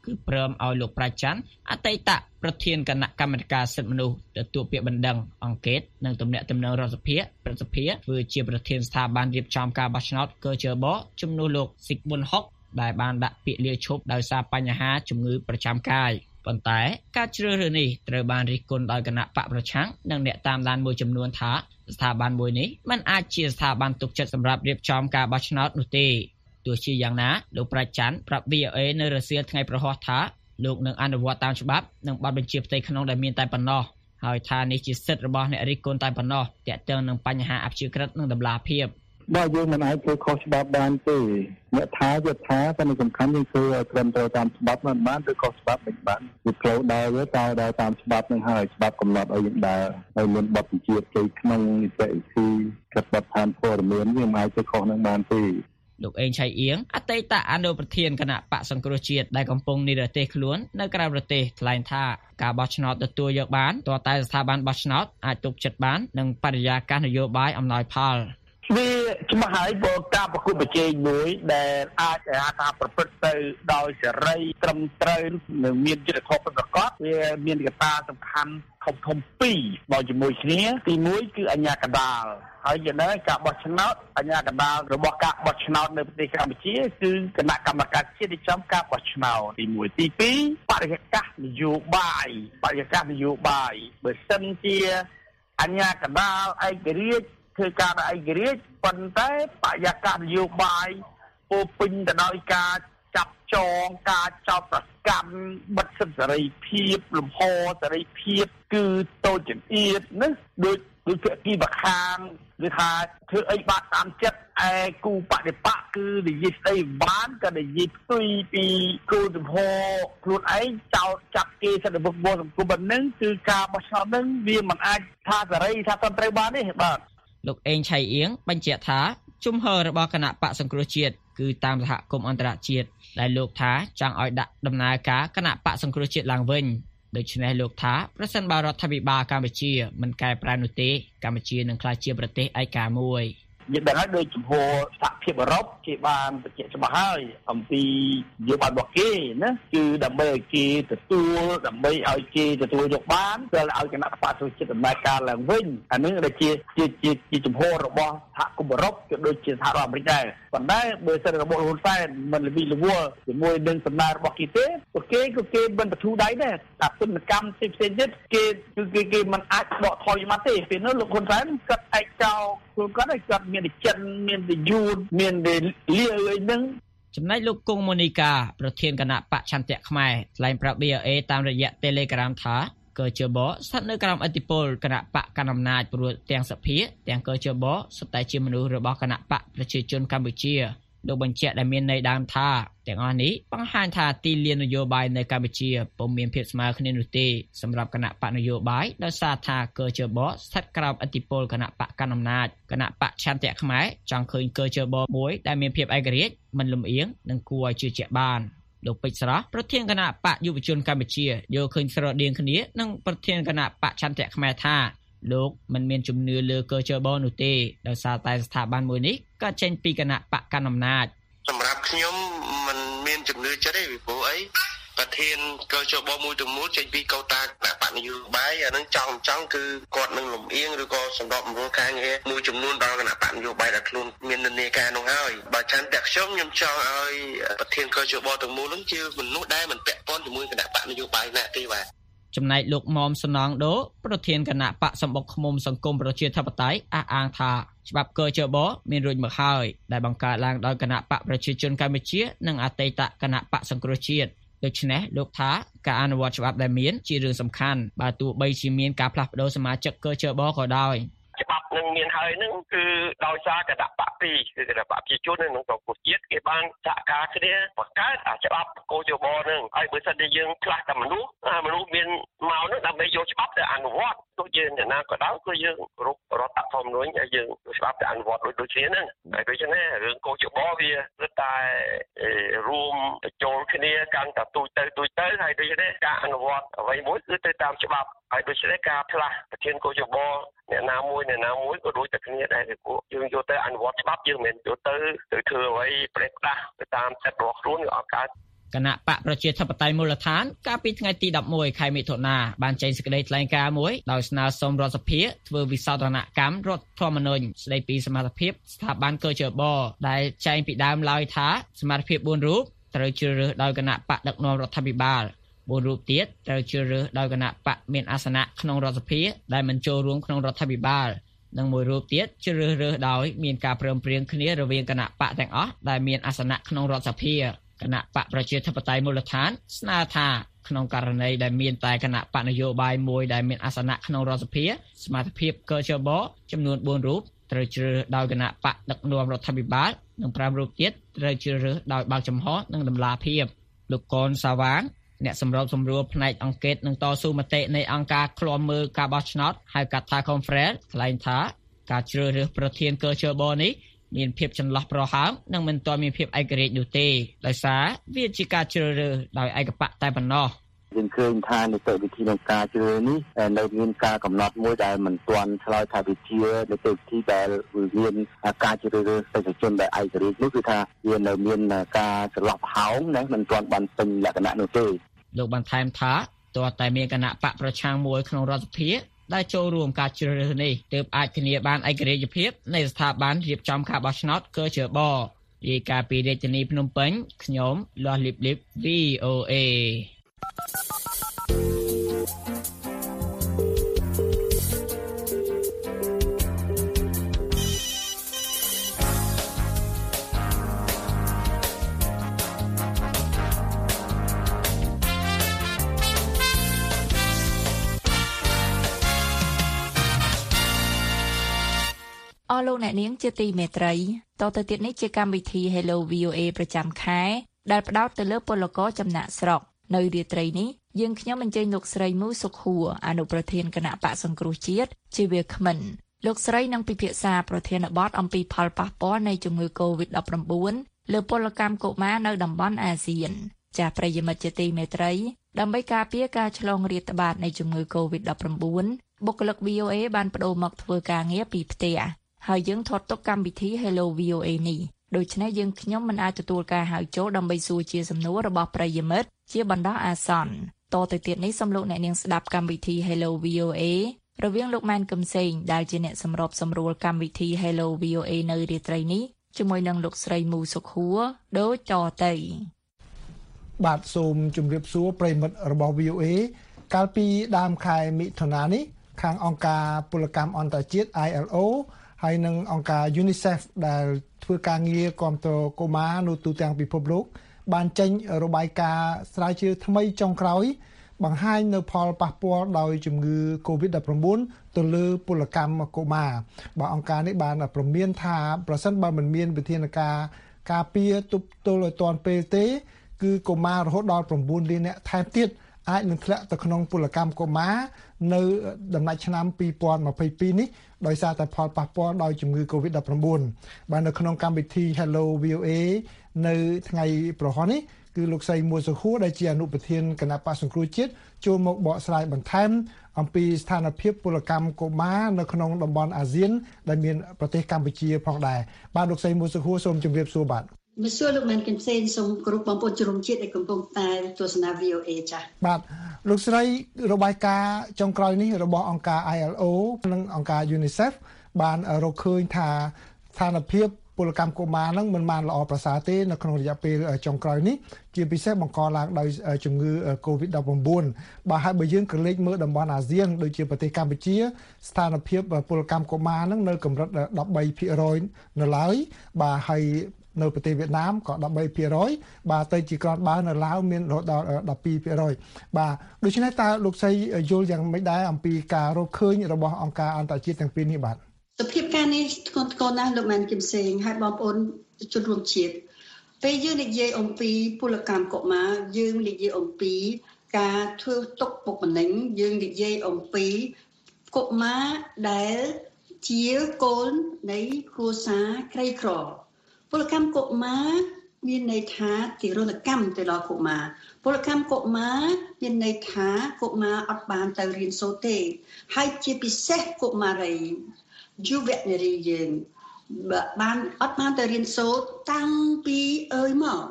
គឺព្រមឲ្យលោកប្រាជ្ញច័ន្ទអតីតប្រធានគណៈកម្មាធិការសិទ្ធិមនុស្សទទួលពាក្យបណ្ដឹងអង្កេតនិងទំនាក់ទំនងរដ្ឋសភាប្រសិទ្ធភាពធ្វើជាប្រធានស្ថាប័នរៀបចំការបោះឆ្នោតកជបជំនួសលោកស៊ីកប៊ុនហុកដែលបានដាក់ពាក្យលាឈប់ដោយសារបញ្ហាជំងឺប្រចាំកាយប៉ុន្តែការជ្រើសរើសនេះត្រូវបានរិះគន់ដោយគណៈបកប្រឆាំងនិងអ្នកតាមដានមួយចំនួនថាស្ថាប័នមួយនេះមិនអាចជាស្ថាប័នទុកចិត្តសម្រាប់រៀបចំការបោះឆ្នោតនោះទេទោះជាយ៉ាងណាលោកប្រាជ្ញច័ន្ទប្រាប់ VOA នៅរសៀលថ្ងៃប្រហ័សថាលោកនឹងអនុវត្តតាមច្បាប់និងបទបញ្ជាផ្ទៃក្នុងដែលមានតែប៉ុណ្ណោះហើយថានេះជាសិទ្ធិរបស់អ្នករិះគន់តែប៉ុណ្ណោះទាក់ទងនឹងបញ្ហាអព្យាក្រឹតនិងតម្លាភាពបើយើងមិនអាចធ្វើខុសច្បាប់បានទេអ្នកថាយល់ថាតែសំខាន់យើងធ្វើឲ្យត្រឹមត្រូវតាមច្បាប់មិនបានឬខុសច្បាប់មិនបានវាផ្លូវដើរទៅតាមច្បាប់នឹងហើយច្បាប់កំណត់ឲ្យយើងដើរហើយមានបទបញ្ជាផ្ទៃក្នុងនីតិវិធីកាត់បទឋានព័ត៌មានវាមិនអាចធ្វើខុសនឹងបានទេលោកអេងឆៃអៀងអតីតអនុប្រធានគណៈបកសង្គ្រោះជាតិដែលកំពុងនិរទេសខ្លួននៅក្រៅប្រទេសថ្លែងថាការបោះឆ្នោតទទួលយកបានទោះតែស្ថាប័នបោះឆ្នោតអាចទុកចិត្តបាននិងបរិយាកាសនយោបាយអំណោយផលវាច្បាស់ហើយព្រោះការប្រគល់ប្រជែងមួយដែលអាចថាប្រព្រឹត្តទៅដោយសេរីត្រឹមត្រូវនិងមានយុត្តិធម៌ពិតប្រាកដវាមានកត្តាសំខាន់ធំពីរមកជាមួយគ្នាទី1គឺអាជ្ញាកណ្ដាលហើយយ៉ាងណាការបោះឆ្នោតអាជ្ញាកណ្ដាលរបស់ការបោះឆ្នោតនៅប្រទេសកម្ពុជាគឺគណៈកម្មការជាតិរៀបចំការបោះឆ្នោតទី1ទី2បរិយាកាសនយោបាយបើសិនជាអាជ្ញាកណ្ដាលឯករាជ្យធ្វើការឯករាជ្យប៉ុន្តែបរិយាកាសនយោបាយពោពេញទៅដោយការចាប់ចងការចោទប្រកាន់បិទសិទ្ធិសេរីភាពលំហសេរីភាពគឺតូចចង្អៀតណាដូចភាគីម្ខាងគឺថាធ្វើអីបាក់តាមចិត្តឯគូបដិបកគឺនិយាយស្ដីបានក៏និយាយផ្ទុយពីគោលជំហរខ្លួនឯងចោទចាប់គេសិទ្ធិបុគ្គលសង្គមប៉ុណ្ណឹងគឺការបោះឆ្នោតនឹងវាមិនអាចថាសេរីថាត្រឹមត្រូវបានទេបាទលោកអេងឆៃអៀងបញ្ជាក់ថាជំហររបស់គណៈបកសង្គ្រោះជាតិគឺតាមសហគមន៍អន្តរជាតិដែលលោកថាចង់ឲ្យដាក់ដំណើរការគណៈបកសង្គ្រោះជាតិឡើងវិញដូច្នេះលោកថាប្រសិនបើរដ្ឋាភិបាលកម្ពុជាមិនកែប្រែនោះទេកម្ពុជានឹងក្លាយជាប្រទេសឯកាមួយយើងដឹងហើយដោយជំហរសហភាពអឺរ៉ុបគេបានបញ្ជាក់ច្បាស់ហើយអំពីនយោបាយរបស់គេណាគឺដើម្បីឲ្យគេទទួលយកបានត្រូវឲ្យគណៈបកប្រជាជាតិដំណើរការឡើងវិញអានេះដែលជាជំហររបស់សហគមន៍អឺរ៉ុបក៏ដូចជាសហរដ្ឋអាមេរិកដែរប៉ុន្តែបើសិនរបស់ហ៊ុនសែនមិនល្វីល្វល់ជាមួយនឹងដំណើររបស់គេទេពួកគេក៏គេមិនបទូដៃដែរតែពលកម្មផ្សេងទៀតគេមិនអាចដកថយមកទេពេលនោះលោកហ៊ុនសែនគាត់ឯកចោលគាត់មានចិនមានយួនមានលាវអីហ្នឹងចំណែកលោកគង់ម៉ូនីកាប្រធានគណៈបកឆន្ទៈខ្មែរថ្លែងប្រាប់ VOA តាមរយៈ Telegram ថាកជបស្ថិតនៅក្រោមឥទ្ធិពលគណៈបកកណ្ដាលអំណាចព្រោះទាំងសភាទាំងកជបសុទ្ធតែជាមនុស្សរបស់គណៈបកប្រជាជនកម្ពុជាលោកបញ្ជាក់ដែលមានន័យដើមថាទាំងអស់នេះបង្ហាញថាទីលាននយោបាយនៅកម្ពុជាពុំមានភាពស្មើគ្នានោះទេសម្រាប់គណៈបកនយោបាយដោយសារថាកជបស្ថិតក្រោមឥទ្ធិពលគណៈបកកណ្ដាលអំណាចគណៈបកឆន្ទៈខ្មែរចង់ឃើញកជបមួយដែលមានភាពឯករាជ្យមិនលំអៀងនិងគួរឲ្យជឿជាក់បានលោកពេជ្រស្រស់ប្រធានគណៈបកយុវជនកម្ពុជាយកឃើញស្រដៀងគ្នានិងប្រធានគណៈបកឆន្ទៈខ្មែរថាលោកមិនមានជំនឿលើកជបនោះទេដោយសារតែស្ថាប័នមួយនេះក៏ចេញពីគណៈបកកណ្ដាលអំណាចសម្រាប់ខ្ញុំមិនមានជំនឿចិត្តទេពីព្រោះអីប្រធានកជបមួយទៅមួយចេញពីកោតាគណៈបកនយោបាយអានឹងចង់គឺគាត់នឹងលំអៀងឬក៏សម្របសម្រួលការងារមួយចំនួនដល់គណៈបកនយោបាយដែលខ្លួនមាននិន្នាការនោះហើយបើឆន្ទៈខ្ញុំចង់ឲ្យប្រធានកជបទាំងមូលនឹងជាមនុស្សដែលមិនពាក់ព័ន្ធជាមួយគណៈបកនយោបាយណាទេបាទចំណែកលោកមុំសំណងដូប្រធានគណៈបកសម្បុកឃ្មុំសង្គមប្រជាធិបតេយ្យអះអាងថាច្បាប់កជបមានរួចមកហើយដែលបង្កើតឡើងដោយគណៈបកប្រជាជនកម្ពុជានិងអតីតគណៈបកសង្គ្រោះជាតិដូច្នេះលោកថាការអនុវត្តច្បាប់ដែលមានជារឿងសំខាន់បើទោះបីជាមានការផ្លាស់ប្ដូរសមាជិកកជបក៏ដោយច្បាប់នឹងមានហើយនឹងគឺដោយសារគណៈបកពីរគឺគណៈបកប្រជាជននិងសង្គមជាតិគេបានសហការគ្នាបង្កើតច្បាប់កោជបនឹងហើយបើសិនជាយើងខ្លះតែមនុស្សមានមកនោះដើម្បីយកច្បាប់ទៅអនុវត្តទោះយើងអ្នកណាក៏ដោយគឺយើងរករដ្ឋធម្មនុញ្ញហើយយើងច្បាប់ទៅអនុវត្តដូចគ្នាហ្នឹងហើយដូច្នេះរឿងកោជបវាគឺតែរួមចូលគ្នាកាន់តែទូចទៅហើយដូច្នេះការអនុវត្តអ្វីមួយគឺទៅតាមច្បាប់ហើយដូច្នេះការផ្លាស់ប្រធានកោជបអ្នកណាមួយក៏ដូចតែគ្នាដែរពីព្រោះយើងយកទៅអនុវត្តច្បាប់យើងមិនយកទៅធ្វើអ្វីប្រេះផ្ដាស់ទៅតាមចិត្តរបស់ខ្លួនឬអត់កើតគណៈបកប្រជាធិបតេយ្យមូលដ្ឋានកាលពីថ្ងៃទី11ខែមិថុនាបានចេញសេចក្តីថ្លែងការណ៍មួយដោយស្នើសុំរដ្ឋសភាធ្វើវិសោធនកម្មរដ្ឋធម្មនុញ្ញស្តីពីសមត្ថភាពស្ថាប័នកជបដែលចែងពីដើមឡើយថាសមត្ថភាព4រូបត្រូវជ្រើសរើសដោយគណៈបកដឹកនាំរដ្ឋាភិបាល4រូបទៀតត្រូវជ្រើសរើសដោយគណៈបកមានអាសនៈក្នុងរដ្ឋសភាដែលមិនចូលរួមក្នុងរដ្ឋាភិបាលនិងមួយរូបទៀតជ្រើសរើសដោយមានការព្រមព្រៀងគ្នារវាងគណៈបកទាំងអស់ដែលមានអាសនៈក្នុងរដ្ឋសភាគណៈបកប្រជាធិបតេយ្យមូលដ្ឋានស្នើថាក្នុងករណីដែលមានតែគណៈបកនយោបាយមួយដែលមានអាសនៈក្នុងរដ្ឋសភាសមាជិកកជបចំនួន4រូបត្រូវជ្រើសរើសដោយគណៈបកដឹកនាំរដ្ឋាភិបាលនិង5រូបទៀតត្រូវជ្រើសរើសដោយបើកចំហនិងតម្លាភាពលោកកនសាវាងអ្នកសម្របសម្រួលផ្នែកអង្កេតនិងតស៊ូមតិនៃអង្គការឃ្លាំមើលការបោះឆ្នោតហៅកាត់ថា Conference ថ្លែងថាការជ្រើសរើសប្រធានកជបនេះមានភាពចន្លោះប្រហោងនិងមិនទាន់មានភាពឯករាជ្យនោះទេដោយសារវាជាការជ្រើសរើសដោយឯកបកតែប៉ុណ្ណោះយើងឃើញថានីតិវិធីក្នុងការជ្រើសនេះនៅមានការកំណត់មួយដែលមិនទាន់ឆ្លើយថាវិជានីតិវិធីដែលមានការជ្រើសរើសបេក្ខជនដែលឯករាជ្យនោះគឺថាវានៅមានការចន្លោះប្រហោងណាមិនទាន់បានពេញលក្ខណៈនោះទេលោកបានថែមថាទោះតែមានគណៈបកប្រឆាំងមួយក្នុងរដ្ឋសភាដែលចូលរួមការជ្រើសរើសនេះទើបអាចធានាបានឯករាជ្យភាពនៃស្ថាប័នរៀបចំការបោះឆ្នោតកជបរាយការណ៍ពីរាជធានីភ្នំពេញខ្ញុំលាស់លីបលីប VOA អស់លោកអ្នកនាងជាទីមេត្រីតទៅទៀតនេះជាកម្មវិធី Hello VOA ប្រចាំខែដែលផ្ដោតទៅលើពលករចំណាក់ស្រុកនៅរាត្រីនេះយើងខ្ញុំអញ្ជើញលោកស្រីមូសុខួរអនុប្រធានគណៈបកសង្គ្រោះជាតិជាវាគ្មិនលោកស្រីនឹងពិភាក្សាប្រធានបទអំពីផលប៉ះពាល់នៃជំងឺ Covid-19 លើពលកម្មកុមារនៅតំបន់អាស៊ានចាស់ប្រិយមិត្តជាទីមេត្រីដើម្បីការពារការឆ្លងរាតត្បាតនៃជំងឺ Covid-19 បុគ្គលិក VOA បានប្តូរមកធ្វើការងារពីផ្ទះហើយយើងថតទុកកម្មវិធី Hello VOA នេះដូច្នេះយើងខ្ញុំមិនអាចទទួលការហៅចូលដើម្បីសួរជាសំណួររបស់ប្រិយមិត្តជាបណ្ដោះអាសន្នតទៅទៀតនេះសូមលោកអ្នកនាងស្ដាប់កម្មវិធី Hello VOA រវាងលោកម៉ែនកឹមសេងដែលជាអ្នកសម្របសម្រួលកម្មវិធី Hello VOA នៅរាត្រីនេះជាមួយនឹងលោកស្រីមូសុខួរដូចតទៅបាទសូមជម្រាបសួរប្រិយមិត្តរបស់ VOA កាលពីដើមខែមិថុនានេះខាងអង្គការពលកម្មអន្តរជាតិ ILO ហើយនឹងអង្គការ UNICEF ដែលធ្វើការងារគាំទ្រកុមារនៅទូទាំងពិភពលោកបានចេញរបាយការណ៍ស្រាវជ្រាវថ្មីចុងក្រោយបង្ហាញនៅផលប៉ះពាល់ដោយជំងឺ Covid-19 ទៅលើពលកម្មកុមារបាទអង្គការនេះបានព្រមានថាប្រសិនបើមិនមានវិធានការការពារទប់ទល់ឲ្យទាន់ពេលទេគឺកុមាររហូតដល់9លាននាក់ថែមទៀតអាចនឹងធ្លាក់ទៅក្នុងពលកម្មកុមារនៅដំណាច់ឆ្នាំ2022នេះដោយសារតែផលប៉ះពាល់ដោយជំងឺ Covid-19 បាទនៅក្នុងកម្មវិធី Hello VOA នៅថ្ងៃប្រហោះនេះគឺលោកស្រីមួសុខួរដែលជាអនុប្រធានគណៈបក្សសង្គ្រោះជាតិចូលមកបកស្រាយបន្ថែមអំពីស្ថានភាពពលកម្មកុមារនៅក្នុងតំបន់អាស៊ានដែលមានប្រទេសកម្ពុជាផងដែរបាទលោកស្រីមួសុខួរសូមជម្រាបសួរបាទមសួរលោកមែនកឹមសេងសូមគោរពបងប្អូនជ្រុំជាតិដែលកំពុងតែទស្សនា VOA ចា៎បាទលោកស្រីរបាយការណ៍ចុងក្រោយនេះរបស់អង្គការ ILO និងអង្គការ UNICEF បានរកឃើញថាស្ថានភាពពលកម្មកុមារនឹងមិនបានល្អប្រសើរទេនៅក្នុងរយៈពេលចុងក្រោយនេះជាពិសេសបង្កឡើងដោយជំងឺ Covid-19 បាទហើយបើយើងក្រឡេកមើលតំបន់អាស៊ានដូចជាប្រទេសកម្ពុជាស្ថានភាពពលកម្មកុមារនឹងនៅកម្រិត 13% នៅឡើយបាទហើយនៅប្រទេសវៀតណាមក៏ 13% បាទទៅជាក្រាន់បើនៅឡាវមានរហូតដល់ 12% បាទដូច្នេះតើលោកស្រីយល់យ៉ាងម៉េចដែរអំពីការរកឃើញរបស់អង្គការអន្តរជាតិទាំងពីរនេះបាទសភាពការនេះធ្ងន់ធ្ងរណាស់លោកមែនកឹមសេងហើយបងប្អូនជនរួមជាតិពេលយើងនិយាយអំពីពលកម្មកុមារយើងនិយាយអំពីការធ្វើទុកបុកម្នេញយើងនិយាយអំពីកុមារដែលជាកូននៃគ្រួសារក្រីក្រពលកម្មកុមារមានន័យថាទារុណកម្មទៅដល់កុមារពលកម្មកុមារមានន័យថាកុមារអត់បានទៅរៀនសូត្រទេហើយជាពិសេសកុមារីយុវនារីយើងបានអត់បានទៅរៀនសូត្រតាំងពីអើយមក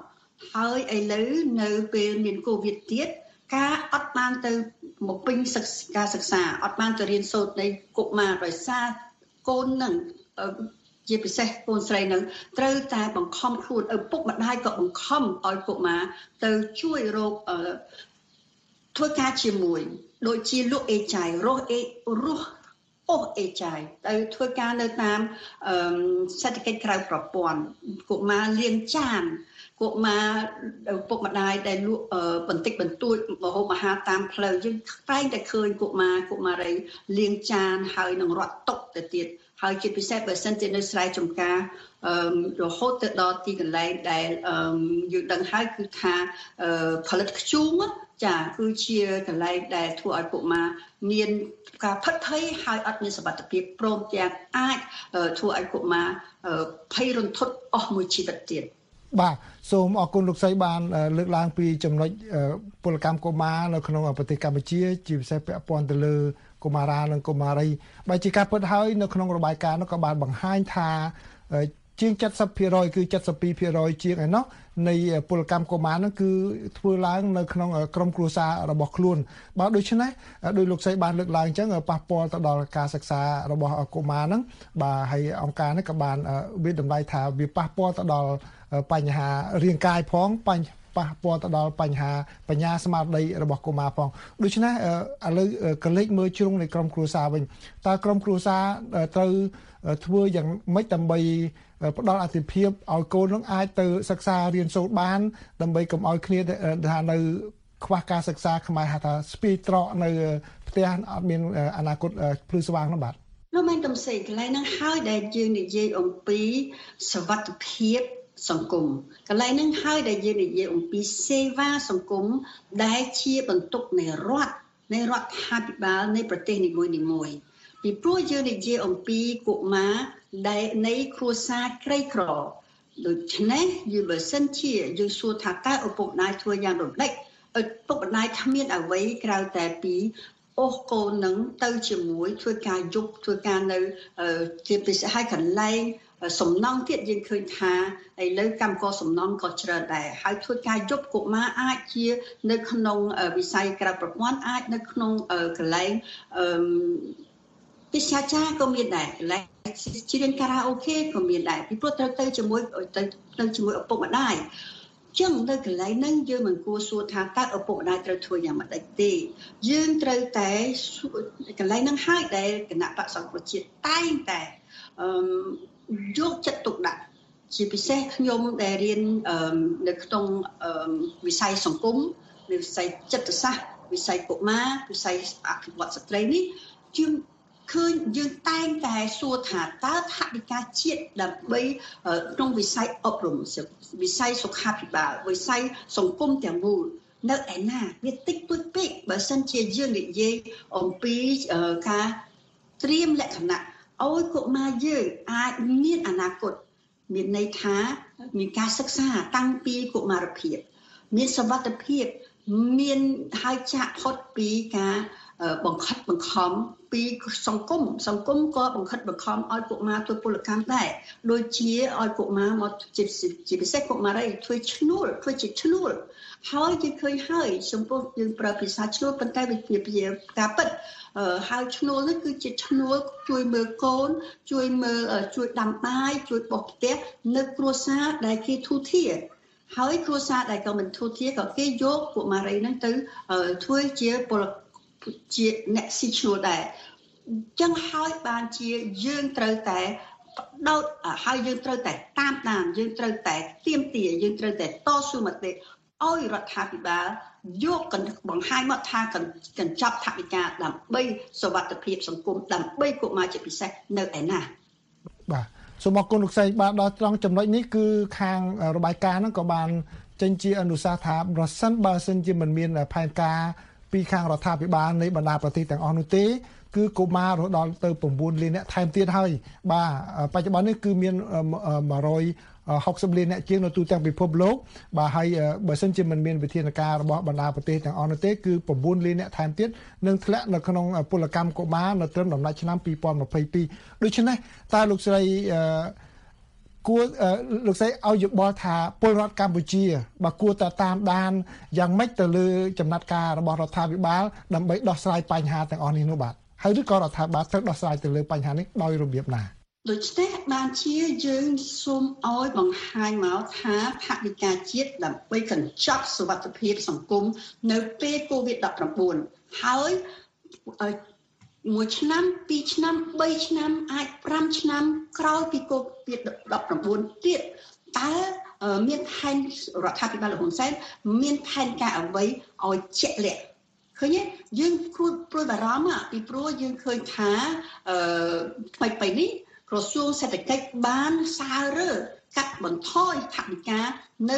ហើយឥឡូវនៅពេលមានកូវីដទៀតការអត់បានទៅមកពេញការសិក្សាអត់បានទៅរៀនសូត្រនៃកុមារដោយសារកូននឹងជាពិសេសកូនស្រីនឹងត្រូវតែបង្ខំខ្លួនឪពុកម្ដាយក៏បង្ខំឲ្យកុមារទៅជួយរកធ្វើការជាមួយដូចជាលក់អេចាយរស់អូសអេចាយទៅធ្វើការនៅតាមសេដ្ឋកិច្ចក្រៅប្រព័ន្ធកុមារលាងចានកុមារឪពុកម្ដាយដែលលក់បន្តិចបន្តួចម្ហូបអាហារតាមផ្លូវយើងតែងតែឃើញកុមារីលាងចានហើយនឹងរត់តុទៅទៀតហើយជាពិសេសបើសិនជានៅស្រែចម្ការរហូតទៅដល់ទីកន្លែងដែលយើងដឹងហើយគឺថាផលិតធ្យូងចាគឺជាកន្លែងដែលធ្វើឲ្យកុមារមានការផិតភ័យហើយអត់មានសុវត្ថិភាពព្រមទាំងអាចធ្វើឲ្យកុមារភ័យរន្ធត់អស់មួយជីវិតទៀតបាទសូមអរគុណលោកស្រីបានលើកឡើងពីចំណុចពលកម្មកុមារនៅក្នុងប្រទេសកម្ពុជាជាពិសេសពាក់ព័ន្ធទៅលើកុមារានិងកុមារីបើជាការពិតហើយនៅក្នុងរបាយការណ៍នោះក៏បានបង្ហាញថាជាង 70% គឺ 72% ជាងឯណោះនៃពលកម្មកុមារនោះគឺធ្វើឡើងនៅក្នុងក្រុមគ្រួសាររបស់ខ្លួនបើដូច្នេះដោយលោកស្រីបានលើកឡើងអញ្ចឹងប៉ះពាល់ទៅដល់ការសិក្សារបស់កុមារហ្នឹងបាទហើយអង្គការនេះក៏បានវាតម្លៃថាវាប៉ះពាល់ទៅដល់បញ្ហារាងកាយផងប៉ះពាល់ទៅដល់បញ្ហាបញ្ញាស្មារតីរបស់កុមារផងដូច្នេះឥឡូវកលេចមើលជ្រុងនៃក្រុមគ្រួសារវិញតើក្រុមគ្រួសារត្រូវធ្វើយ៉ាងម៉េចដើម្បីផ្ដល់អាទិភាពឲ្យកូននឹងអាចទៅសិក្សារៀនសូត្របានដើម្បីកុំឲ្យគ្នាថានៅខ្វះការសិក្សាខ្មែរហៅថាស្ពីត្រកនៅផ្ទះអត់មានអនាគតភ្លឺស្វាងនោះបាទលោកមែនតំសេកន្លែងហ្នឹងហើយដែលយើងនិយាយអំពីសុវត្ថិភាពសង្គមកន្លែងហ្នឹងហើយដែលយើងនិយាយអំពីសេវាសង្គមដែលជាបន្ទុកនៃរដ្ឋាភិបាលនៃប្រទេសនីមួយៗពីព្រោះយើងនិយាយអំពីកុមារដែលនៃគ្រួសារក្រីក្រដូច្នេះយើងបើសិនជាយើងសួរថាតើឪពុកម្ដាយធ្វើយ៉ាងដូចម្ដេចឪពុកម្ដាយគ្មានអ្វីក្រៅតែពីអូសកូននឹងទៅជាមួយធ្វើការយប់ធ្វើការនៅជាពិសេសឲ្យកន្លែងសំណង់ទៀតយើងឃើញថាឥឡូវកម្មករសំណង់ក៏ច្រើនដែរហើយធ្វើការយប់កុមារអាចជានៅក្នុងវិស័យក្រៅប្រព័ន្ធអាចនៅក្នុងកន្លែងពិសាចាក៏មានដែរកន្លែងច្រៀងការ៉ាអូខេក៏មានដែរពីព្រោះត្រូវទៅជាមួយឪពុកម្ដាយចឹងនៅកន្លែងហ្នឹងយើងមិនគួរសួរថាតើឪពុកម្ដាយត្រូវធ្វើយ៉ាងម៉េចទេយើងត្រូវតែកន្លែងហ្នឹងហើយដែលគណៈបក្សសង្គ្រោះជាតិតែងតែយកចិត្តទុកដាក់ជាពិសេសខ្ញុំដែលរៀននៅក្នុងវិស័យសង្គមនៅវិស័យចិត្តសាស្ត្រវិស័យកុមារវិស័យអភិវឌ្ឍស្ត្រីនេះជាឃើញយើងតែងតែសួរថាតើថវិកាជាតិដើម្បីក្នុងវិស័យអប់រំវិស័យសុខាភិបាលវិស័យសង្គមទាំងមូលនៅឯណាវាតិចតួចពេកបើសិនជាយើងនិយាយអំពីការត្រៀមលក្ខណៈឲ្យកុមារយើងអាចមានអនាគតមានន័យថាមានការសិក្សាតាំងពីកុមារភាពមានសុវត្ថិភាពមានហើយចាក់ផុតពីការបង្ខិតបង្ខំពីសង្គមក៏បង្ខិតបង្ខំឲ្យកុមារធ្វើពលកម្មដែរដូចជាឲ្យកុមារមកជាពិសេសកុមារីធ្វើជាឈ្នួលហើយយើងឃើញហើយចំពោះយើងប្រើភាសាឈ្នួលប៉ុន្តែវាជាការពិតហើយឈ្នួលនេះគឺជាឈ្នួលជួយមើលកូនជួយដាំបាយជួយបោសផ្ទះនៅគ្រួសារដែលគេធូរធារហើយគ្រួសារដែលក៏មិនធូរធារក៏គេយកកុមារីហ្នឹងទៅធ្វើជាអ្នកស៊ីឈ្នួលដែរចឹងហើយបានជាយើងត្រូវតែដោតហើយយើងត្រូវតែតាមដានយើងត្រូវតែទាមទារយើងត្រូវតែតស៊ូមតិឲ្យរដ្ឋាភិបាលយកបង្ហាញមកថាកញ្ចប់ថវិកាដើម្បីសុវត្ថិភាពសង្គមដើម្បីកុមារជាពិសេសនៅឯណាបាទសូមអរគុណលោកស្រីបាទដល់ត្រង់ចំណុចនេះគឺខាងរបាយការណ៍ហ្នឹងក៏បានចេញជាអនុសាសន៍ថាបើសិនជាមិនមានផែនការពីខាងរដ្ឋាភិបាលនៃបណ្ដាប្រទេសទាំងអស់នោះទេគឺកុមាររហូតដល់ទៅ9លានអ្នកថែមទៀតហើយបាទបច្ចុប្បន្ននេះគឺមាន160លានអ្នកជាងនៅទូទាំងពិភពលោកបាទហើយបើសិនជាមិនមានវិធានការរបស់បណ្ដាប្រទេសទាំងអស់នោះទេគឺ9លានអ្នកថែមទៀតនឹងធ្លាក់នៅក្នុងពលកម្មកុមារនៅត្រឹមដំណាច់ឆ្នាំ2022ដូច្នេះតើលោកស្រីគួរលោកស្រីឲ្យយោបល់ថាពលរដ្ឋកម្ពុជាបើគួរតែតាមដានយ៉ាងម៉េចទៅលើចំណាត់ការរបស់រដ្ឋាភិបាលដើម្បីដោះស្រាយបញ្ហាទាំងអស់នេះនោះបាទហើយឬក៏រដ្ឋាភិបាលត្រូវដោះស្រាយទៅលើបញ្ហានេះដោយរបៀបណាដូច្នេះបានជាយើងសូមឲ្យបង្ហាញមកថាថវិកាជាតិដើម្បីកញ្ចប់សុវត្ថិភាពសង្គមនៅពេល COVID-19 ហើយ1ឆ្នាំ2ឆ្នាំ3ឆ្នាំអាច5ឆ្នាំក្រោយពី COVID-19 ទៀតតើមានផែនរដ្ឋាភិបាលលោកហ៊ុនសែនមានផែនការអ្វីឲ្យជាក់លាក់ឃើញទេយើងព្រួយបារម្ភពីព្រោះយើងឃើញថាថ្មីនេះក្រសួងសេដ្ឋកិច្ចបានសាររើកាត់បន្ថយថវិកានៅ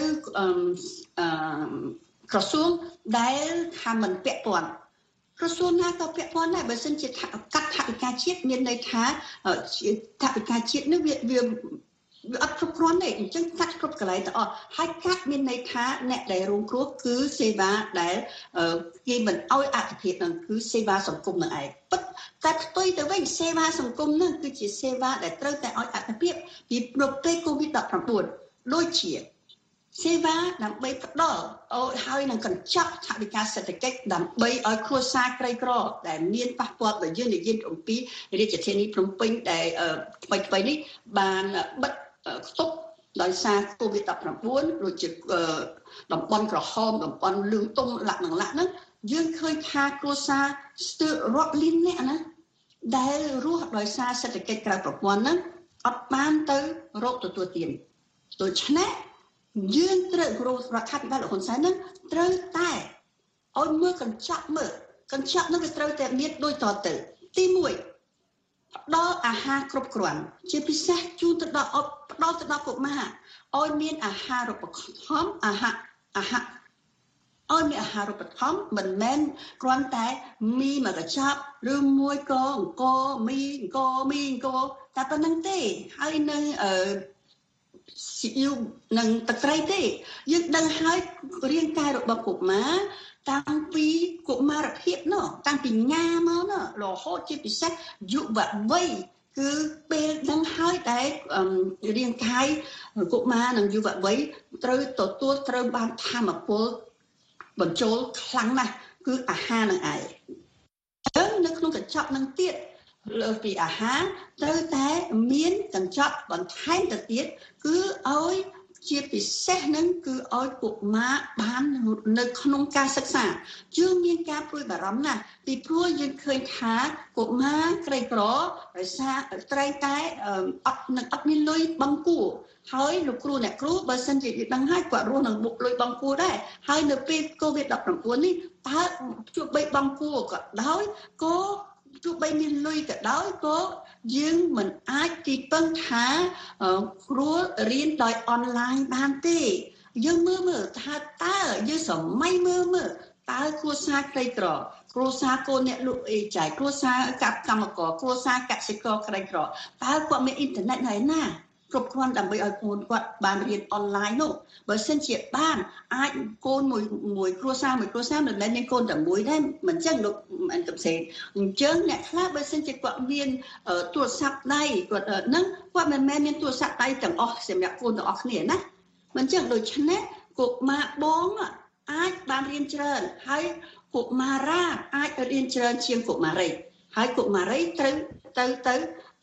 ក្រសួងដែលថាមិនពាក់ព័ន្ធក្រសួងណាក៏ពាក់ព័ន្ធដែរបើសិនជាកាត់ថវិកាជាតិមានន័យថាថវិកាជាតិនេះវាអត់គ្រប់គ្រាន់ទេអញ្ចឹងកាត់គ្រប់កន្លែងទាំងអស់ហើយកាត់មានន័យថាអ្នកដែលរងគ្រោះគឺសេវាដែលគេមិនអោយអត្ថប្រយោជន៍នឹងគឺសេវាសង្គមនឹងឯងពិតតែផ្ទុយទៅវិញសេវាសង្គមនឹងគឺជាសេវាដែលត្រូវតែអោយអត្ថប្រយោជន៍ពីប្រទេស COVID-19 ដូចជាសេវាដើម្បីផ្ដល់ឲ្យនឹងកញ្ចប់ថវិកាសេដ្ឋកិច្ចដើម្បីឲ្យគ្រួសារក្រីក្រដែលមានប៉ះពាល់ដល់យើងនិយាយអំពីរាជធានីភ្នំពេញដែលថ្មីនេះបានបិទខ្ទប់ដោយសារ COVID-19 ដូចជាតំបន់ក្រហមតំបន់លឿងទុំលាក់ហ្នឹងយើងឃើញថាគ្រួសារស្ទើររាប់លានអ្នកណាដែលរស់ដោយសារសេដ្ឋកិច្ចក្រៅប្រព័ន្ធហ្នឹងអត់បានទៅរកទទួលទានដូច្នេះយើងត្រូវរដ្ឋាភិបាលលោកហ៊ុនសែននឹងត្រូវតែឲ្យមើលកញ្ចក់នឹងវាត្រូវតែមានដូចតទៅទី1ផ្ដល់អាហារគ្រប់គ្រាន់ជាពិសេសជូនទៅដល់ផ្ដល់ទៅដល់កុមារឲ្យមានអាហារូបត្ថម្ភឲ្យមានអាហារូបត្ថម្ភមិនមែនគ្រាន់តែមីមួយកញ្ចប់ឬមួយក៏អង្គមីអង្គតែប៉ុណ្្នឹងទេហើយនឹងស៊ីអ៊ីវនឹងទឹកត្រីទេយើងដឹងហើយរាងកាយរបស់កុមារតាំងពីកុមារភាពនោះតាំងពីញ៉ាមកនោះរហូតជាពិសេសយុវវ័យគឺពេលហ្នឹងហើយដែលរាងកាយកុមារនិងយុវវ័យត្រូវបានធម្មពលបញ្ចូលខ្លាំងណាស់គឺអាហារនឹងឯងហើយនៅក្នុងកញ្ចប់នឹងទៀតលើពីអាហារត្រូវតែមានកញ្ចប់បន្ថែមទៅទៀតគឺឲ្យជាពិសេសនឹងគឺឲ្យកុមារបាននៅក្នុងការសិក្សាយើងមានការព្រួយបារម្ភណាស់ពីព្រោះយើងឃើញថាកុមារក្រីក្រដោយសារត្រែងតែអត់មានលុយបង់គួរហើយលោកគ្រូអ្នកគ្រូបើសិនជាដឹងហើយគាត់រស់នឹងបុកលុយបង់គួរដែរហើយនៅពេល COVID-19 នេះតើជួបបីបង់គួរក៏ដោយក៏ទោះបីមានលុយក៏ដោយក៏យើងមិនអាចទីពឹងថាគ្រូរៀនដោយអនឡាញបានទេយើងមើលថាតើយើងសម័យមើលតើគ្រួសារក្រីក្រគ្រួសារកូនអ្នកលក់អីចាយគ្រួសារកម្មករគ្រួសារកសិករក្រីក្រតើគាត់មានអ៊ីនធឺណិតហើយណាគ្រប់គ្រាន់ដើម្បីឲ្យកូនគាត់បានរៀនអនឡាញនោះបើសិនជាបានអាចកូនមួយគ្រួសារមិនមែនមានកូនតែមួយដែរមិនចឹងលោកអន្តរសេនអញ្ចឹងអ្នកខ្លះបើសិនជាគាត់មានទូរស័ព្ទដៃគាត់នឹងគាត់មិនមែនមានទូរស័ព្ទដៃទាំងអស់សម្រាប់កូនទាំងអស់គ្នាណាមិនចឹងដូច្នេះកុមារបងអាចបានរៀនច្រើនហើយកុមារាអាចរៀនច្រើនជាងកុមារីហើយកុមារីត្រូវទៅ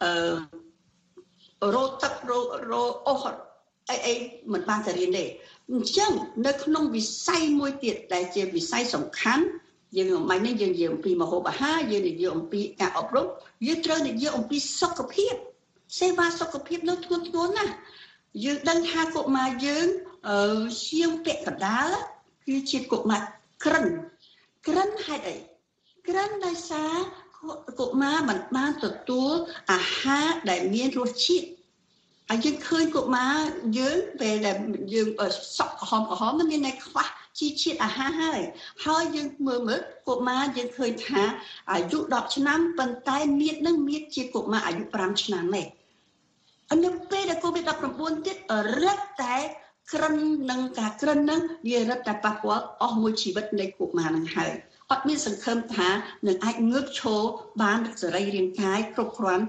រោទឹករោអស់អីមិនបានទៅរៀនទេអញ្ចឹងនៅក្នុងវិស័យមួយទៀតដែលជាវិស័យសំខាន់យើងមិននេះយើងនិយាយអំពីម្ហូបអាហារយើងនិយាយអំពីការអប់រំយើងត្រូវនិយាយអំពីសុខភាពសេវាសុខភាពនៅធ្ងន់ធ្ងរណាស់យើងដឹងថាកុមារយើងជាងពាក់កណ្ដាលគឺជាកុមារក្រិនហេតុអីក្រិនដោយសារកុមារមិនបានទទួលអាហារដែលមានរសជាតិហើយយើងឃើញកុមារយើងពេលដែលយើងសក់ក្រហមមានតែខ្វះជីជាតិអាហារហើយយើងមើលកុមារយើងឃើញថាអាយុ10ឆ្នាំប៉ុន្តែមៀតនឹងមៀតជាកុមារអាយុ5ឆ្នាំទេនៅពេលដែល COVID-19 ទៀតរឹតតែក្រិននឹងការក្រិននឹងវារឹតតែប៉ះពាល់អស់មួយជីវិតនៃកុមារនឹងហើយអត់មានសង្ឃឹមថានឹងអាចងើបឈរបានសេរីរាងកាយគ្រប់គ្រាន់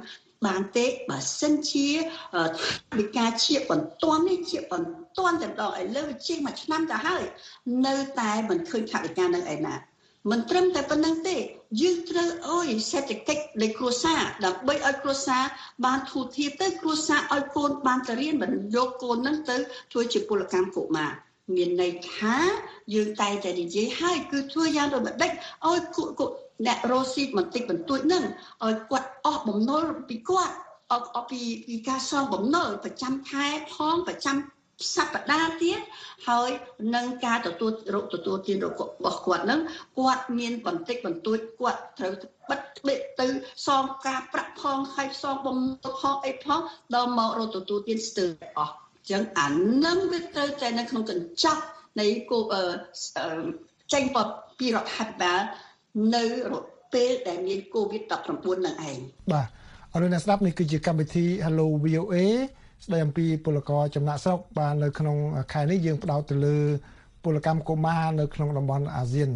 បានទេបើសិនជាវិការជាបន្ទាន់នេះជាបន្ទាន់តែម្ដងឥឡូវជាង1ឆ្នាំទៅហើយនៅតែមិនឃើញថវិកានៅឯណាមិនត្រឹមតែប៉ុណ្្នឹងទេយើងត្រូវសេដ្ឋកិច្ចនៃគ្រួសារដើម្បីឲ្យគ្រួសារបានធូរធារទៅគ្រួសារឲ្យកូនបានទៅរៀនមិនយកកូននឹងទៅធ្វើជាពលកម្មកុមារមានន័យថាយើងតែងតែនិយាយឲ្យគឺធ្វើយ៉ាងដូចម្ដេចឲ្យអ្នករស់ស៊ីបន្តិចបន្តួចនឹងឲ្យគាត់អស់បំណុលពីគាត់អស់ពីការសងបំណុលប្រចាំខែផងប្រចាំសប្តាហ៍ទៀតហើយនឹងការទទួលទានរបស់គាត់នឹងគាត់មានបន្តិចបន្តួចគាត់ត្រូវបិទបិទទៅសងការប្រាក់ផងហើយសងបំណុលផងអីផងដល់មករកទទួលទានស្ទើរអស់អញ្ចឹងអានឹងវាត្រូវតែនៅក្នុងកញ្ចក់នៃចេញពីរដ្ឋាភិបាលនៅពេលដែលមានកូវីដ -19 នឹងឯងបាទអរគុណអ្នកស្ដាប់នេះគឺជាកម្មវិធី Hello VOA ស្ដីអំពីពលករចំណាក់ស្រុកបាននៅក្នុងខែនេះយើងផ្ដោតទៅលើពលកម្មកុមារនៅក្នុងតំបន់អាស៊ាន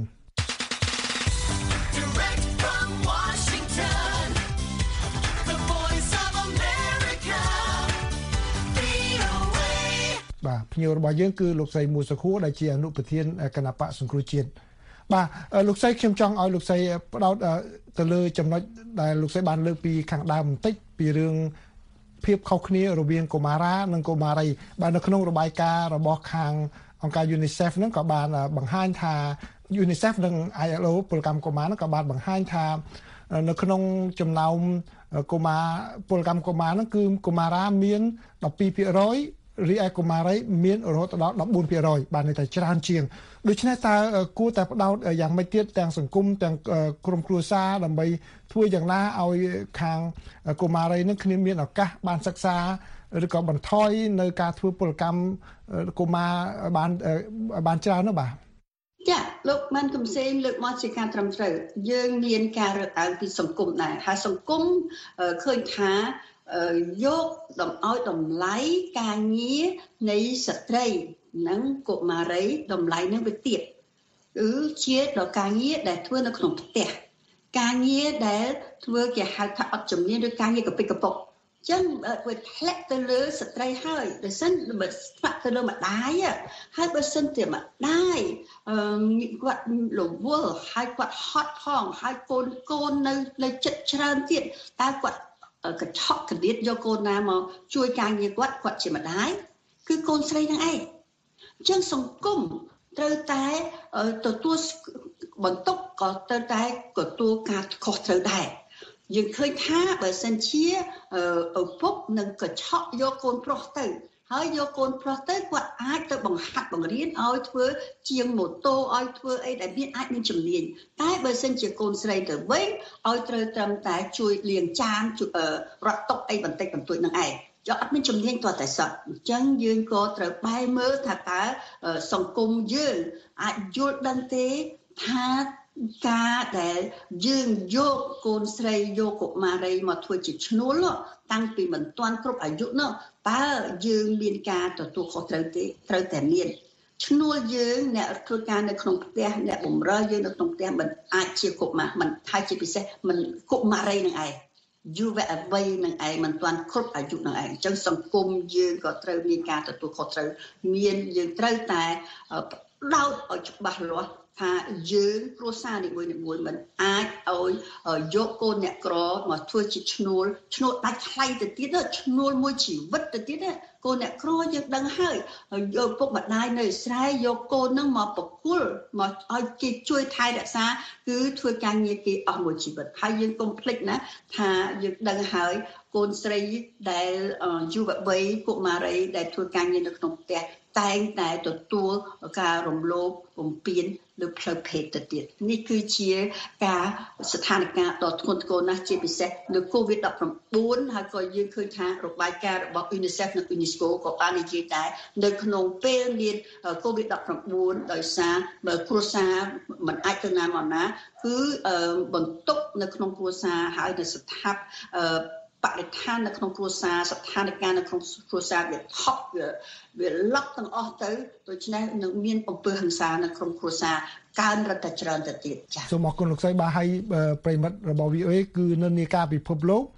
បាទភ្ញៀវរបស់យើងគឺលោកស្រីមូសុខួរដែលជាអនុប្រធានគណៈបកសង្គ្រោះជាតិបាទលោកស្រីខ្ញុំចង់ឲ្យលោកស្រីផ្ដោតទៅលើចំណុចដែលលោកស្រីបានលើកពីខាងដើមបន្តិចពីរឿងភាពខុសគ្នារវាងកុមារានិងកុមារីបាទនៅក្នុងរបាយការណ៍របស់ខាងអង្គការ UNICEF ហ្នឹងក៏បានបង្ហាញថា UNICEF និង ILO ពលកម្មកុមារហ្នឹងក៏បានបង្ហាញថានៅក្នុងចំណោមកុមារពលកម្មកុមារហ្នឹងគឺកុមារាមាន 12% រីឯកុមារីមានរហូតដល់ 14% បានន័យថាច្រើនជាងដូច្នេះតើគួរតែផ្ដោតយ៉ាងម៉េចទៀតទាំងសង្គមទាំងក្រុមគ្រួសារដើម្បីធ្វើយ៉ាងណាឲ្យខាងកុមារីនឹងគ្នាមានឱកាសបានសិក្សាឬក៏បន្ថយនៅការធ្វើពលកម្មកុមារបានច្រើននោះបាទចាលោកម៉ាន់កំសែងលើកមកជាការត្រឹមត្រូវយើងមានការរើសអើងពីសង្គមដែរហើយសង្គមឃើញថាយកឲ្យតម្លៃការងារនៃស្ត្រីនិងកុមារីតម្លៃនឹងវាទាបគឺជាដល់ការងារដែលធ្វើនៅក្នុងផ្ទះការងារដែលធ្វើគេហៅថាអត់ជំនាញឬការងារកពិកពុកអញ្ចឹងវាធ្លាក់ទៅលើស្ត្រីហើយបើសិនបើស្វាក់ទៅលើម្ដាយហើយបើសិនជាម្ដាយគាត់រវល់ហើយគាត់ហត់ផងហើយកូននៅចិត្តច្រើនទៀតតើគាត់កញ្ឆក់កណ្ដៀតយកកូនណាមកជួយការងារគាត់ជាម្ដាយគឺកូនស្រីនឹងឯងអញ្ចឹងសង្គមត្រូវតែទទួលបន្ទុកក៏ត្រូវតែទទួលការខុសត្រូវដែរយើងឃើញថាបើសិនជាឪពុកនឹងកញ្ឆក់យកកូនប្រុសទៅហើយយកកូនប្រុសទៅគាត់អាចទៅបង្ហាត់បង្រៀនឲ្យធ្វើជាងម៉ូតូឲ្យធ្វើអីដែលអាចមានជំនាញតែបើសិនជាកូនស្រីទៅវិញឲ្យត្រូវត្រឹមតែជួយលាងចានរត់តុអីបន្តិចបន្តួចនឹងឯងយកអត់មានជំនាញតតែសោះអញ្ចឹងយើងក៏ត្រូវបែរមើលថាតើសង្គមយើងអាចយល់ដឹងទេថាការដែលយើងយកកូនស្រីយកកុមារីមកធ្វើជាឈ្នួលតាំងពីមិនទាន់គ្រប់អាយុនោះតើយើងមានការទទួលខុសត្រូវទេត្រូវតែមានឈ្នួលយើងអ្នកធ្វើការនៅក្នុងផ្ទះអ្នកបម្រើយើងនៅក្នុងផ្ទះមិនអាចជាកុមារមិនថាជាពិសេសមិនកុមារីនឹងឯងយុវវ័យនឹងឯងមិនទាន់គ្រប់អាយុនឹងឯងអញ្ចឹងសង្គមយើងក៏ត្រូវមានការទទួលខុសត្រូវមានយើងត្រូវតែដោតឲ្យច្បាស់លាស់ថាយើងគ្រួសារនីមួយៗមិនអាចឲ្យយកកូនអ្នកក្រមកធ្វើជាឈ្នួលដាច់ថ្លៃទៅទៀតឈ្នួលមួយជីវិតទៅទៀតកូនអ្នកក្រយើងដឹងហើយយកពុកម្ដាយនៅស្រែយកកូននឹងមកប្រគល់មកឲ្យគេជួយថែរក្សាគឺធ្វើការងារគេអស់មួយជីវិតហើយយើងកុំភ្លេចណាថាយើងដឹងហើយកូនស្រីដែលយុវវ័យកុមារីដែលធ្វើការងារនៅក្នុងផ្ទះតែងតែទទួលការរំលោភបំពានលើផ្លូវភេទទៅទៀតនេះគឺជាការស្ថានភាពដ៏ធ្ងន់ធ្ងរណាស់ជាពិសេសនៅ COVID-19 ហើយក៏យើងឃើញថារបាយការណ៍របស់ UNICEF និង UNESCO ក៏បាននិយាយដែរនៅក្នុងពេលមាន COVID-19 ដោយសារគ្រួសារមិនអាចទៅណាមកណាគឺបន្ទុកនៅក្នុងគ្រួសារហើយនៅស្ថាបបរិស្ថាននៅក្នុងគ្រួសារស្ថានភាពនៅក្នុងគ្រួសារវាថប់វាឡប់ទាំងអស់ទៅដូច្នេះនឹងមានអំពើហិង្សានៅក្នុងគ្រួសារកើនរត់តែច្រើនទៅទៀតចា៎សូមអរគុណលោកស្រីបាទហើយប្រិមិត្តរបស់ VOA គឺនៅនាការពិភពលោក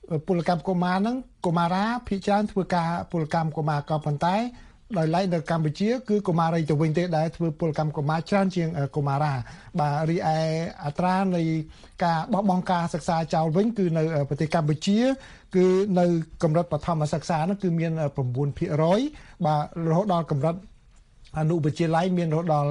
ពលកម្មកុមារហ្នឹងកុមារាភាគច្រើនធ្វើការពលកម្មកុមារក៏ប៉ុន្តែដោយឡែកនៅកម្ពុជាគឺកុមារីទៅវិញទេដែលធ្វើពលកម្មកុមារច្រើនជាងកុមារាបាទរីឯអត្រានៃការបោះបង់ការសិក្សាចោលវិញគឺនៅប្រទេសកម្ពុជាគឺនៅកម្រិតបឋមសិក្សាហ្នឹងគឺមាន 9% បាទរហូតដល់កម្រិតអនុវិទ្យាល័យមានរហូតដល់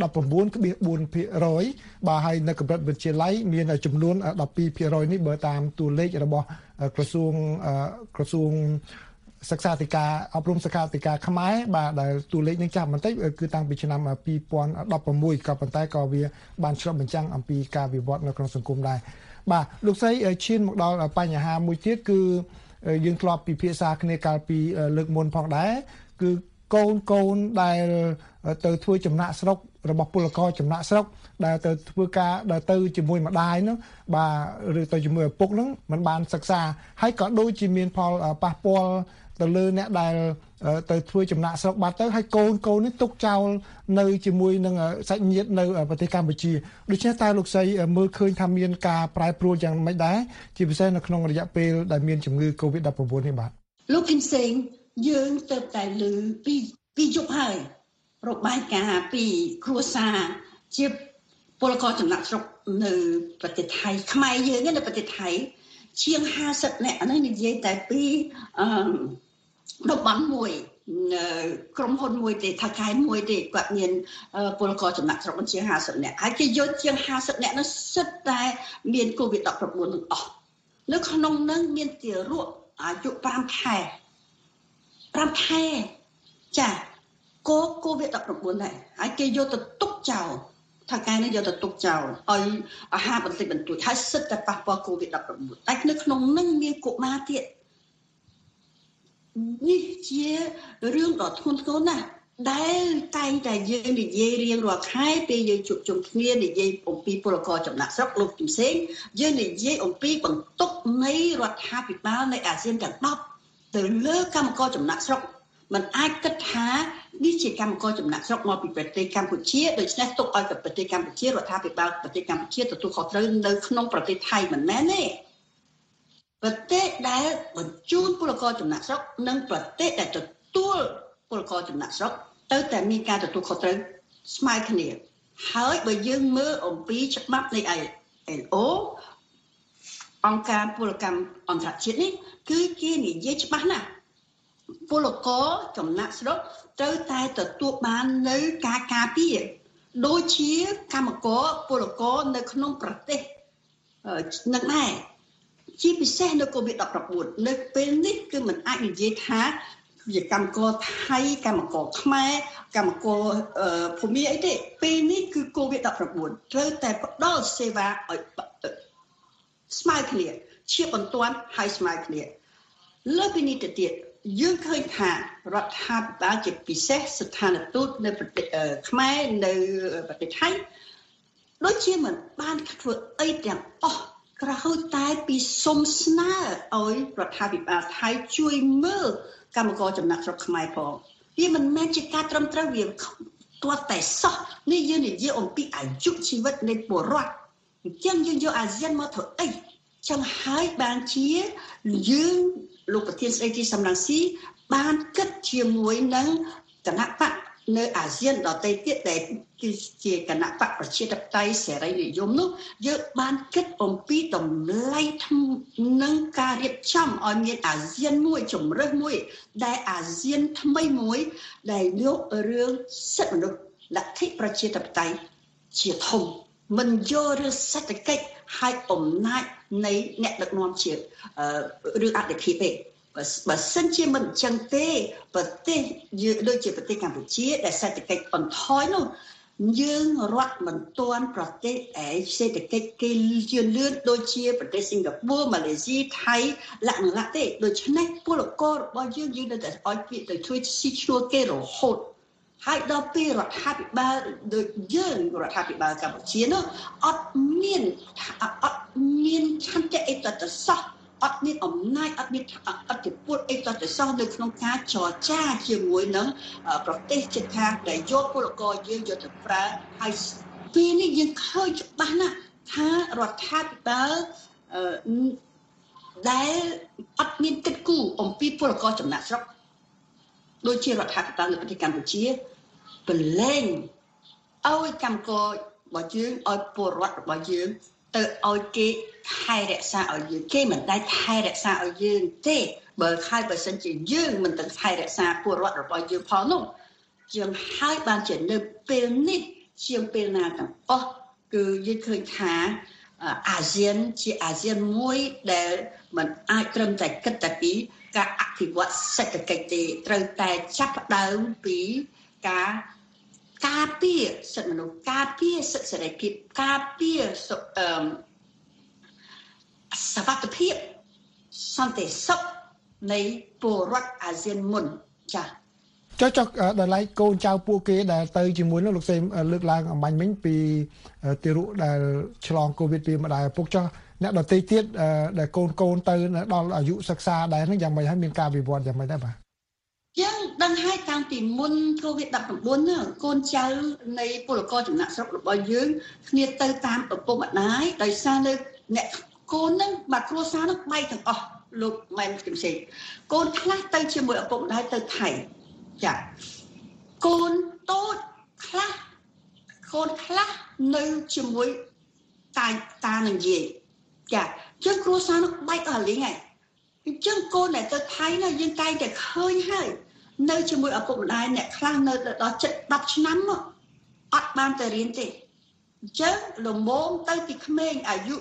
19.4% បាទហើយនៅកម្រិតវិទ្យាល័យមានចំនួន 12% នេះបើតាមតួលេខរបស់ក្រសួងសិក្សាធិការអប់រំសិក្សាធិការខ្មែរបាទដែលតួលេខនេះចាំបន្តិចគឺតាំងពីឆ្នាំ 2016 ក៏ប៉ុន្តែក៏វាបានឆ្លុះបញ្ចាំងអំពីការវិវត្តនៅក្នុងសង្គមដែរបាទលោកស្រីឈានមកដល់បញ្ហាមួយទៀតគឺយើងធ្លាប់ពិភាក្សាគ្នាកាលពីលើកមុនផងដែរគឺកូនដែលទៅធ្វើចំណាក់ស្រុករបស់ពលករចំណាក់ស្រុកដែលទៅធ្វើការដែលទៅជាមួយម្ដាយហ្នឹងបាទឬទៅជាមួយឪពុកហ្នឹងมันបានសិក្សាហើយក៏ដូចជាមានផលប៉ះពាល់ទៅលើអ្នកដែលទៅធ្វើចំណាក់ស្រុកបាត់ទៅហើយកូននេះទុកចោលនៅជាមួយនឹងសាច់ញាតិនៅប្រទេសកម្ពុជាដូច្នេះតើលោកស្រីមើលឃើញថាមានការប្រែប្រួលយ៉ាងម៉េចដែរជាពិសេសនៅក្នុងរយៈពេលដែលមានជំងឺ Covid-19 នេះបាទលោកភិនសេងយើងទៅតែលើពីយប់ហើយរបាយការណ៍ពីគ្រួសារជាពលករចំណាក់ស្រុកនៅប្រទេសថៃខ្មែរយើងនៅប្រទេសថៃជាង50នាក់ហ្នឹងនិយាយតែពីតំបន់មួយក្រុមហ៊ុនមួយទេថៅកែមួយទេគាត់មានពលករចំណាក់ស្រុកជាង50នាក់ហើយគេយកជាង50នាក់នោះសិតតែមាន COVID-19 ទាំងអស់នៅក្នុងហ្នឹងមានទារកអាយុ5ខែចាCOVID-19 ដែរហើយគេយកទៅទុកចោលថៅកែនេះយកទៅទុកចោលឲ្យអាហារបន្តិចបន្តួចហើយសិតតែប៉ះពាល់ COVID-19 តែនៅក្នុងហ្នឹងមានកុមារទៀតនេះជារឿងដ៏ធ្ងន់ធ្ងរណាស់ដែលតែងតែយើងនិយាយរៀងរាល់ខែពេលយើងជួបជុំគ្នានិយាយអំពីពលករចំណាក់ស្រុកលោកផ្សេងយើងនិយាយអំពីបន្ទុកនៃរដ្ឋាភិបាលនៃអាស៊ានទាំង10ទៅលើកម្មករចំណាក់ស្រុកมันអាចគិតថានេះជាកម្មករចំណាក់ស្រុកមកពីប្រទេសកម្ពុជាដូច្នេះទុកឲ្យទៅប្រទេសកម្ពុជារដ្ឋាភិបាលប្រទេសកម្ពុជាទទួលខុសត្រូវនៅក្នុងប្រទេសថៃមិនមែនទេប្រទេសដែលបញ្ជូនពលករចំណាក់ស្រុកនិងប្រទេសដែលទទួលពលករចំណាក់ស្រុកទៅតែមានការទទួលខុសត្រូវស្មើគ្នាហើយបើយើងមើលអំពីច្បាប់នៃ ILO អង្គការពលកម្មអន្តរជាតិនេះគឺគេនិយាយច្បាស់ណាស់ពលករចំណាក់ស្រុកត្រូវតែទទួលបាននៅការការពារដូចជាកម្មករពលករនៅក្នុងប្រទេសនឹងដែរជាពិសេសនៅ COVID-19 នៅពេលនេះគឺมันអាចនិយាយថាជាកម្មករថៃកម្មករខ្មែរកម្មករភូមិអីទេពេលនេះគឺ COVID-19 ត្រូវតែផ្ដល់សេវាឲ្យស្មើគ្នាជាបន្ទាន់ហើយស្មើគ្នាលើពីនេះទៅទៀតយើងឃើញថារដ្ឋាភិបាលជាពិសេសស្ថានទូតនៅប្រទេសខ្មែរនៅប្រទេសថៃដូចជាមិនបានធ្វើអីទាំងអស់ក្រៅតែពីសុំស្នើឲ្យរដ្ឋាភិបាលថៃជួយមើលកម្មករចំណាក់ស្រុកខ្មែរផងវាមិនមែនជាការត្រឹមត្រូវវាទាល់តែសោះនេះយើងនិយាយអំពីអាយុជីវិតនៃពលរដ្ឋអញ្ចឹងយើងយកអាស៊ានមកធ្វើអីចឹងហើយបានជាយើងលោកប្រធានស្ដីទីសំរងស៊ីបានគិតជាមួយនឹងគណៈបកនៅអាស៊ានដទៃទៀតដែលគឺជាគណៈបកប្រជាធិបតេយ្យសេរីនិយមនោះយើងបានគិតអំពីតម្លៃនិងការរៀបចំឲ្យមានអាស៊ានមួយជំរើសមួយដែលអាស៊ានថ្មីមួយដែលយករឿងសិទ្ធិមនុស្សលទ្ធិប្រជាធិបតេយ្យជាធំមិនយករឿងសេដ្ឋកិច្ចហើយអំណាចនៃអ្នកដឹកនាំជារឿងអធិភាពទេបើសិនជាមិនអញ្ចឹងទេប្រទេសយើងដូចជាប្រទេសកម្ពុជាដែលសេដ្ឋកិច្ចបន្ថយនោះយើងរត់មិនទាន់ប្រទេសសេដ្ឋកិច្ចគេជឿនលឿនដូចជាប្រទេសសិង្ហបុរីម៉ាឡេស៊ីថៃលក្ខណៈទេដូច្នេះពលកររបស់យើងនៅតែឲ្យពាក្យទៅជួយស៊ីឈ្នួលគេរហូតហើយដល់ពេលរដ្ឋាភិបាលដូចយើងរដ្ឋាភិបាលកម្ពុជានោះអត់មានឆន្ទៈអីទៅសោះអត់មានអំណាចអត់មានអធិបុលអីទៅសោះនៅក្នុងការចរចាជាមួយនឹងប្រទេសជិតខាងដែលយកពលករយើងយកទៅប្រើហើយពេលនេះយើងឃើញច្បាស់ណាស់ថារដ្ឋាភិបាលដែលអត់មានគិតគូរអំពីពលករចំណាក់ស្រុកដូចជារដ្ឋាភិបាលនៃប្រទេសកម្ពុជាប្រឡែងឲ្យកម្មកររបស់យើងឲ្យពលរដ្ឋរបស់យើងទៅឲ្យគេថែរក្សាឲ្យយើងគេមិនដែលថែរក្សាឲ្យយើងទេបើសិនជាយើងមិនទាំងថែរក្សាពលរដ្ឋរបស់យើងផងនោះជាងហើយបានជានៅពេលនេះជាងពេលណាទាំងអស់គឺយើងឃើញថាអាស៊ានជាអាស៊ានមួយដែលមិនអាចត្រឹមតែគិតតែពីការអភិវឌ្ឍសេដ្ឋកិច្ចទេត្រូវតែចាប់ផ្ដើមពីការពារសិទ្ធិមនុស្សការពារសិទ្ធិសេរីភាពការពារសុវត្ថិភាពសន្តិសុខនៃពលរដ្ឋអាស៊ានមុនចា៎ចុះដល់ឡែកកូនចៅពួកគេដែលទៅជាមួយនោះលោកសេមលើកឡើងអំបញ្ញមិញពីទារកដែលឆ្លងកូវីដពីម្ដាយឪពុកចុះអ្នកដទៃទៀតដែលកូនទៅដល់អាយុសិក្សាដែរហ្នឹងយ៉ាងម៉េចហើយមានការវិវត្តយ៉ាងម៉េចដែរបាទយើងដឹងហើយតាំងពីមុនកូវីដ-19ហ្នឹងកូនចៅនៃពលករចំណាក់ស្រុករបស់យើងគ្នាទៅតាមឪពុកម្ដាយដោយសារនៅអ្នកកូនហ្នឹងបាទគ្រួសារហ្នឹងបែកទាំងអស់លោកម៉ែនខ្ញុំសេកូនខ្លះទៅជាមួយឪពុកម្ដាយទៅថៃចាកូនតូចខ្លះកូនខ្លះនៅជាមួយតានឹងយាយចាយើងគ្រួសារនោះបែកអស់លីងហើយអញ្ចឹងកូនដែលទៅថៃនោះយើងតែងតែឃើញហើយនៅជាមួយឪពុកម្ដាយអ្នកខ្លះនៅដល់ជិត10ឆ្នាំមកអត់បានទៅរៀនទេអញ្ចឹងលំមទៅពីក្មេងអាយុ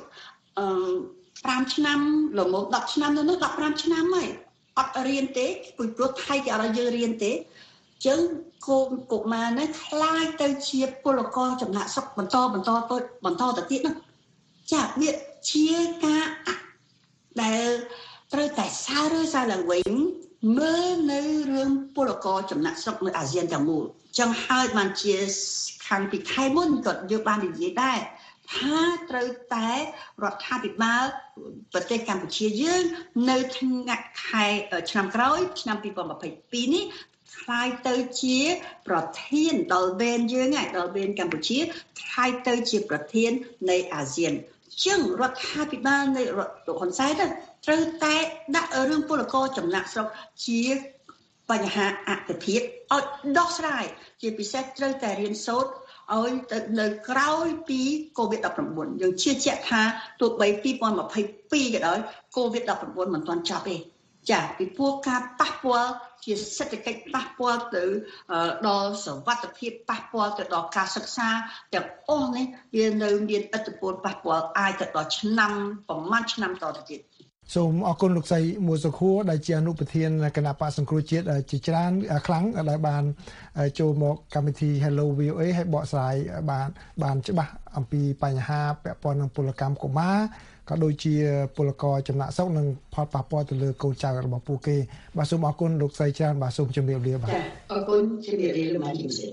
5ឆ្នាំលំម10ឆ្នាំនៅនោះ15ឆ្នាំហើយអត់រៀនទេព្រោះថៃគេអត់ឲ្យយើងរៀនទេអញ្ចឹងកុមារនេះខ្លាយទៅជាពលករចំណាក់ស្រុកបន្តទៅទៀតនោះចាវាជាការដែលត្រូវតែសារឡើងវិញមើលនៅរឿងពលករចំណាក់ស្រុកនៅអាស៊ានទាំងមូលអញ្ចឹងហើយបានជាខាងពីខែមុនក៏យើងបាននិយាយដែរថាត្រូវតែរដ្ឋាភិបាលប្រទេសកម្ពុជាយើងនៅឆ្នាំក្រោយឆ្នាំ2022នេះខ្លាយទៅជាប្រធានដល់វេនយើងហើយដល់វេនកម្ពុជាខ្លាយទៅជាប្រធាននៃអាស៊ានជាងរដ្ឋាភិបាលនៃរដ្ឋហ៊ុនសែនត្រូវតែដាក់រឿងពលករចំណាក់ស្រុកជាបញ្ហាអតិភិបឲ្យដោះស្រាយជាពិសេសត្រូវតែរៀនសូត្រឲ្យទៅនៅក្រោយពី COVID-19 យើងជឿជាក់ថាទោះបី2022ក៏ដោយកូវីដ-19 មិនទាន់ចប់ទេចាពីព្រោះការប៉ះពាល់ជាសេដ្ឋកិច្ចប៉ះពាល់ទៅដល់សុវត្ថិភាពប៉ះពាល់ទៅដល់ការសិក្សាទាំងអស់នេះវានៅមានឥទ្ធិពលប៉ះពាល់អាចទៅដល់ឆ្នាំប្រហែលឆ្នាំតទៅទៀតសូមអរគុណលោកស្រីមួសុខួរដែលជាអនុប្រធានគណៈបក្សសង្គ្រោះជាតិជាច្រើនខ្លាំងដែលបានចូលមកកម្មវិធី Hello VOA ឲ្យបកស្រាយបានច្បាស់អំពីបញ្ហាពាក់ព័ន្ធនឹងពលកម្មកុមារក៏ដូចជាពលករចំណាក់ស្រុកនិងផលប៉ះពាល់ទៅលើកូនចៅរបស់ពួកគេបាទសូមអរគុណលោកស្រីច្រើនបាទសូមជម្រាបលាបាទអរគុណជម្រាបលាលោកម៉ាជីមសេ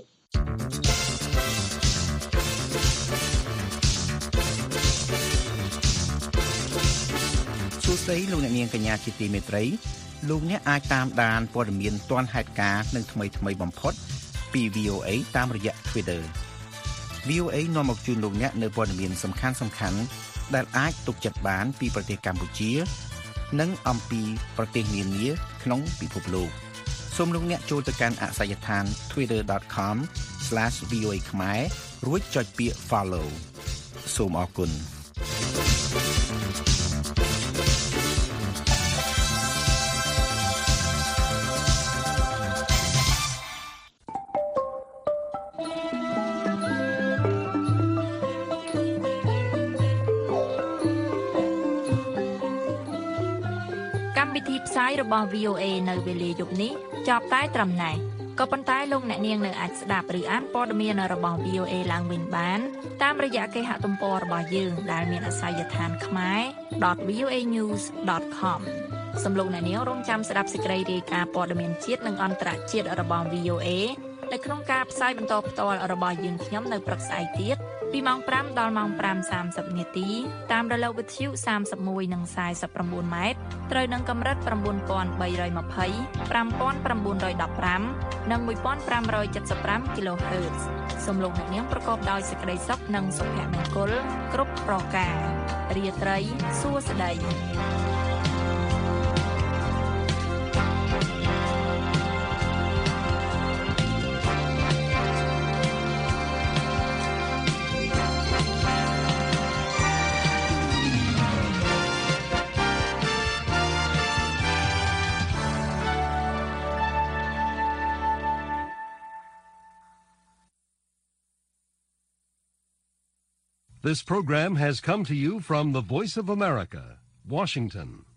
សួស្តីលោកអ្នកនាងកញ្ញាជាទីមេត្រីលោកអ្នកអាចតាមដានព័ត៌មានទាន់ហេតុការណ៍និងថ្មីបំផុតពី VOA តាមរយៈ Twitter VOA នាំមកជូនលោកអ្នកនៅព័ត៌មានសំខាន់ដែលអាចទុកចិត្តបានពីប្រទេសកម្ពុជានិងអំពីប្រទេសនានាក្នុងពិភពលោកសូមលោកអ្នកចូលទៅកាន់អាសយដ្ឋាន twitter.com/voa ខ្មែររួចចុចពាក្យ follow សូមអរគុណផ្សាយរបស់ VOA នៅវេលាយប់នេះចប់តែត្រឹមណេះក៏ប៉ុន្តែលោកអ្នកនាងនៅអាចស្ដាប់ឬអានព័ត៌មានរបស់ VOA ឡើងវិញបានតាមរយៈគេហទំព័ររបស់យើងដែលមានអាសយដ្ឋានkhmer.voanews.com សូមលោកអ្នកនាងរងចាំស្ដាប់សេចក្តីរាយការណ៍ព័ត៌មានជាតិនិងអន្តរជាតិរបស់ VOA នៅក្នុងការផ្សាយបន្តផ្ទាល់របស់យើងខ្ញុំនៅព្រឹកស្អែកទៀតពីម៉ោង5ដល់ម៉ោង 5:30 នាទីតាមរលកវិទ្យុ 31 និង 49 ម៉ែត្រត្រូវនឹងកម្រិត 9320 5915 និង 1575 kHz សូមលោកអ្នកនាងប្រកបដោយសេចក្តីសុខនិងសុភមង្គលគ្រប់ប្រការរាត្រីសួស្តី This program has come to you from the Voice of America, Washington.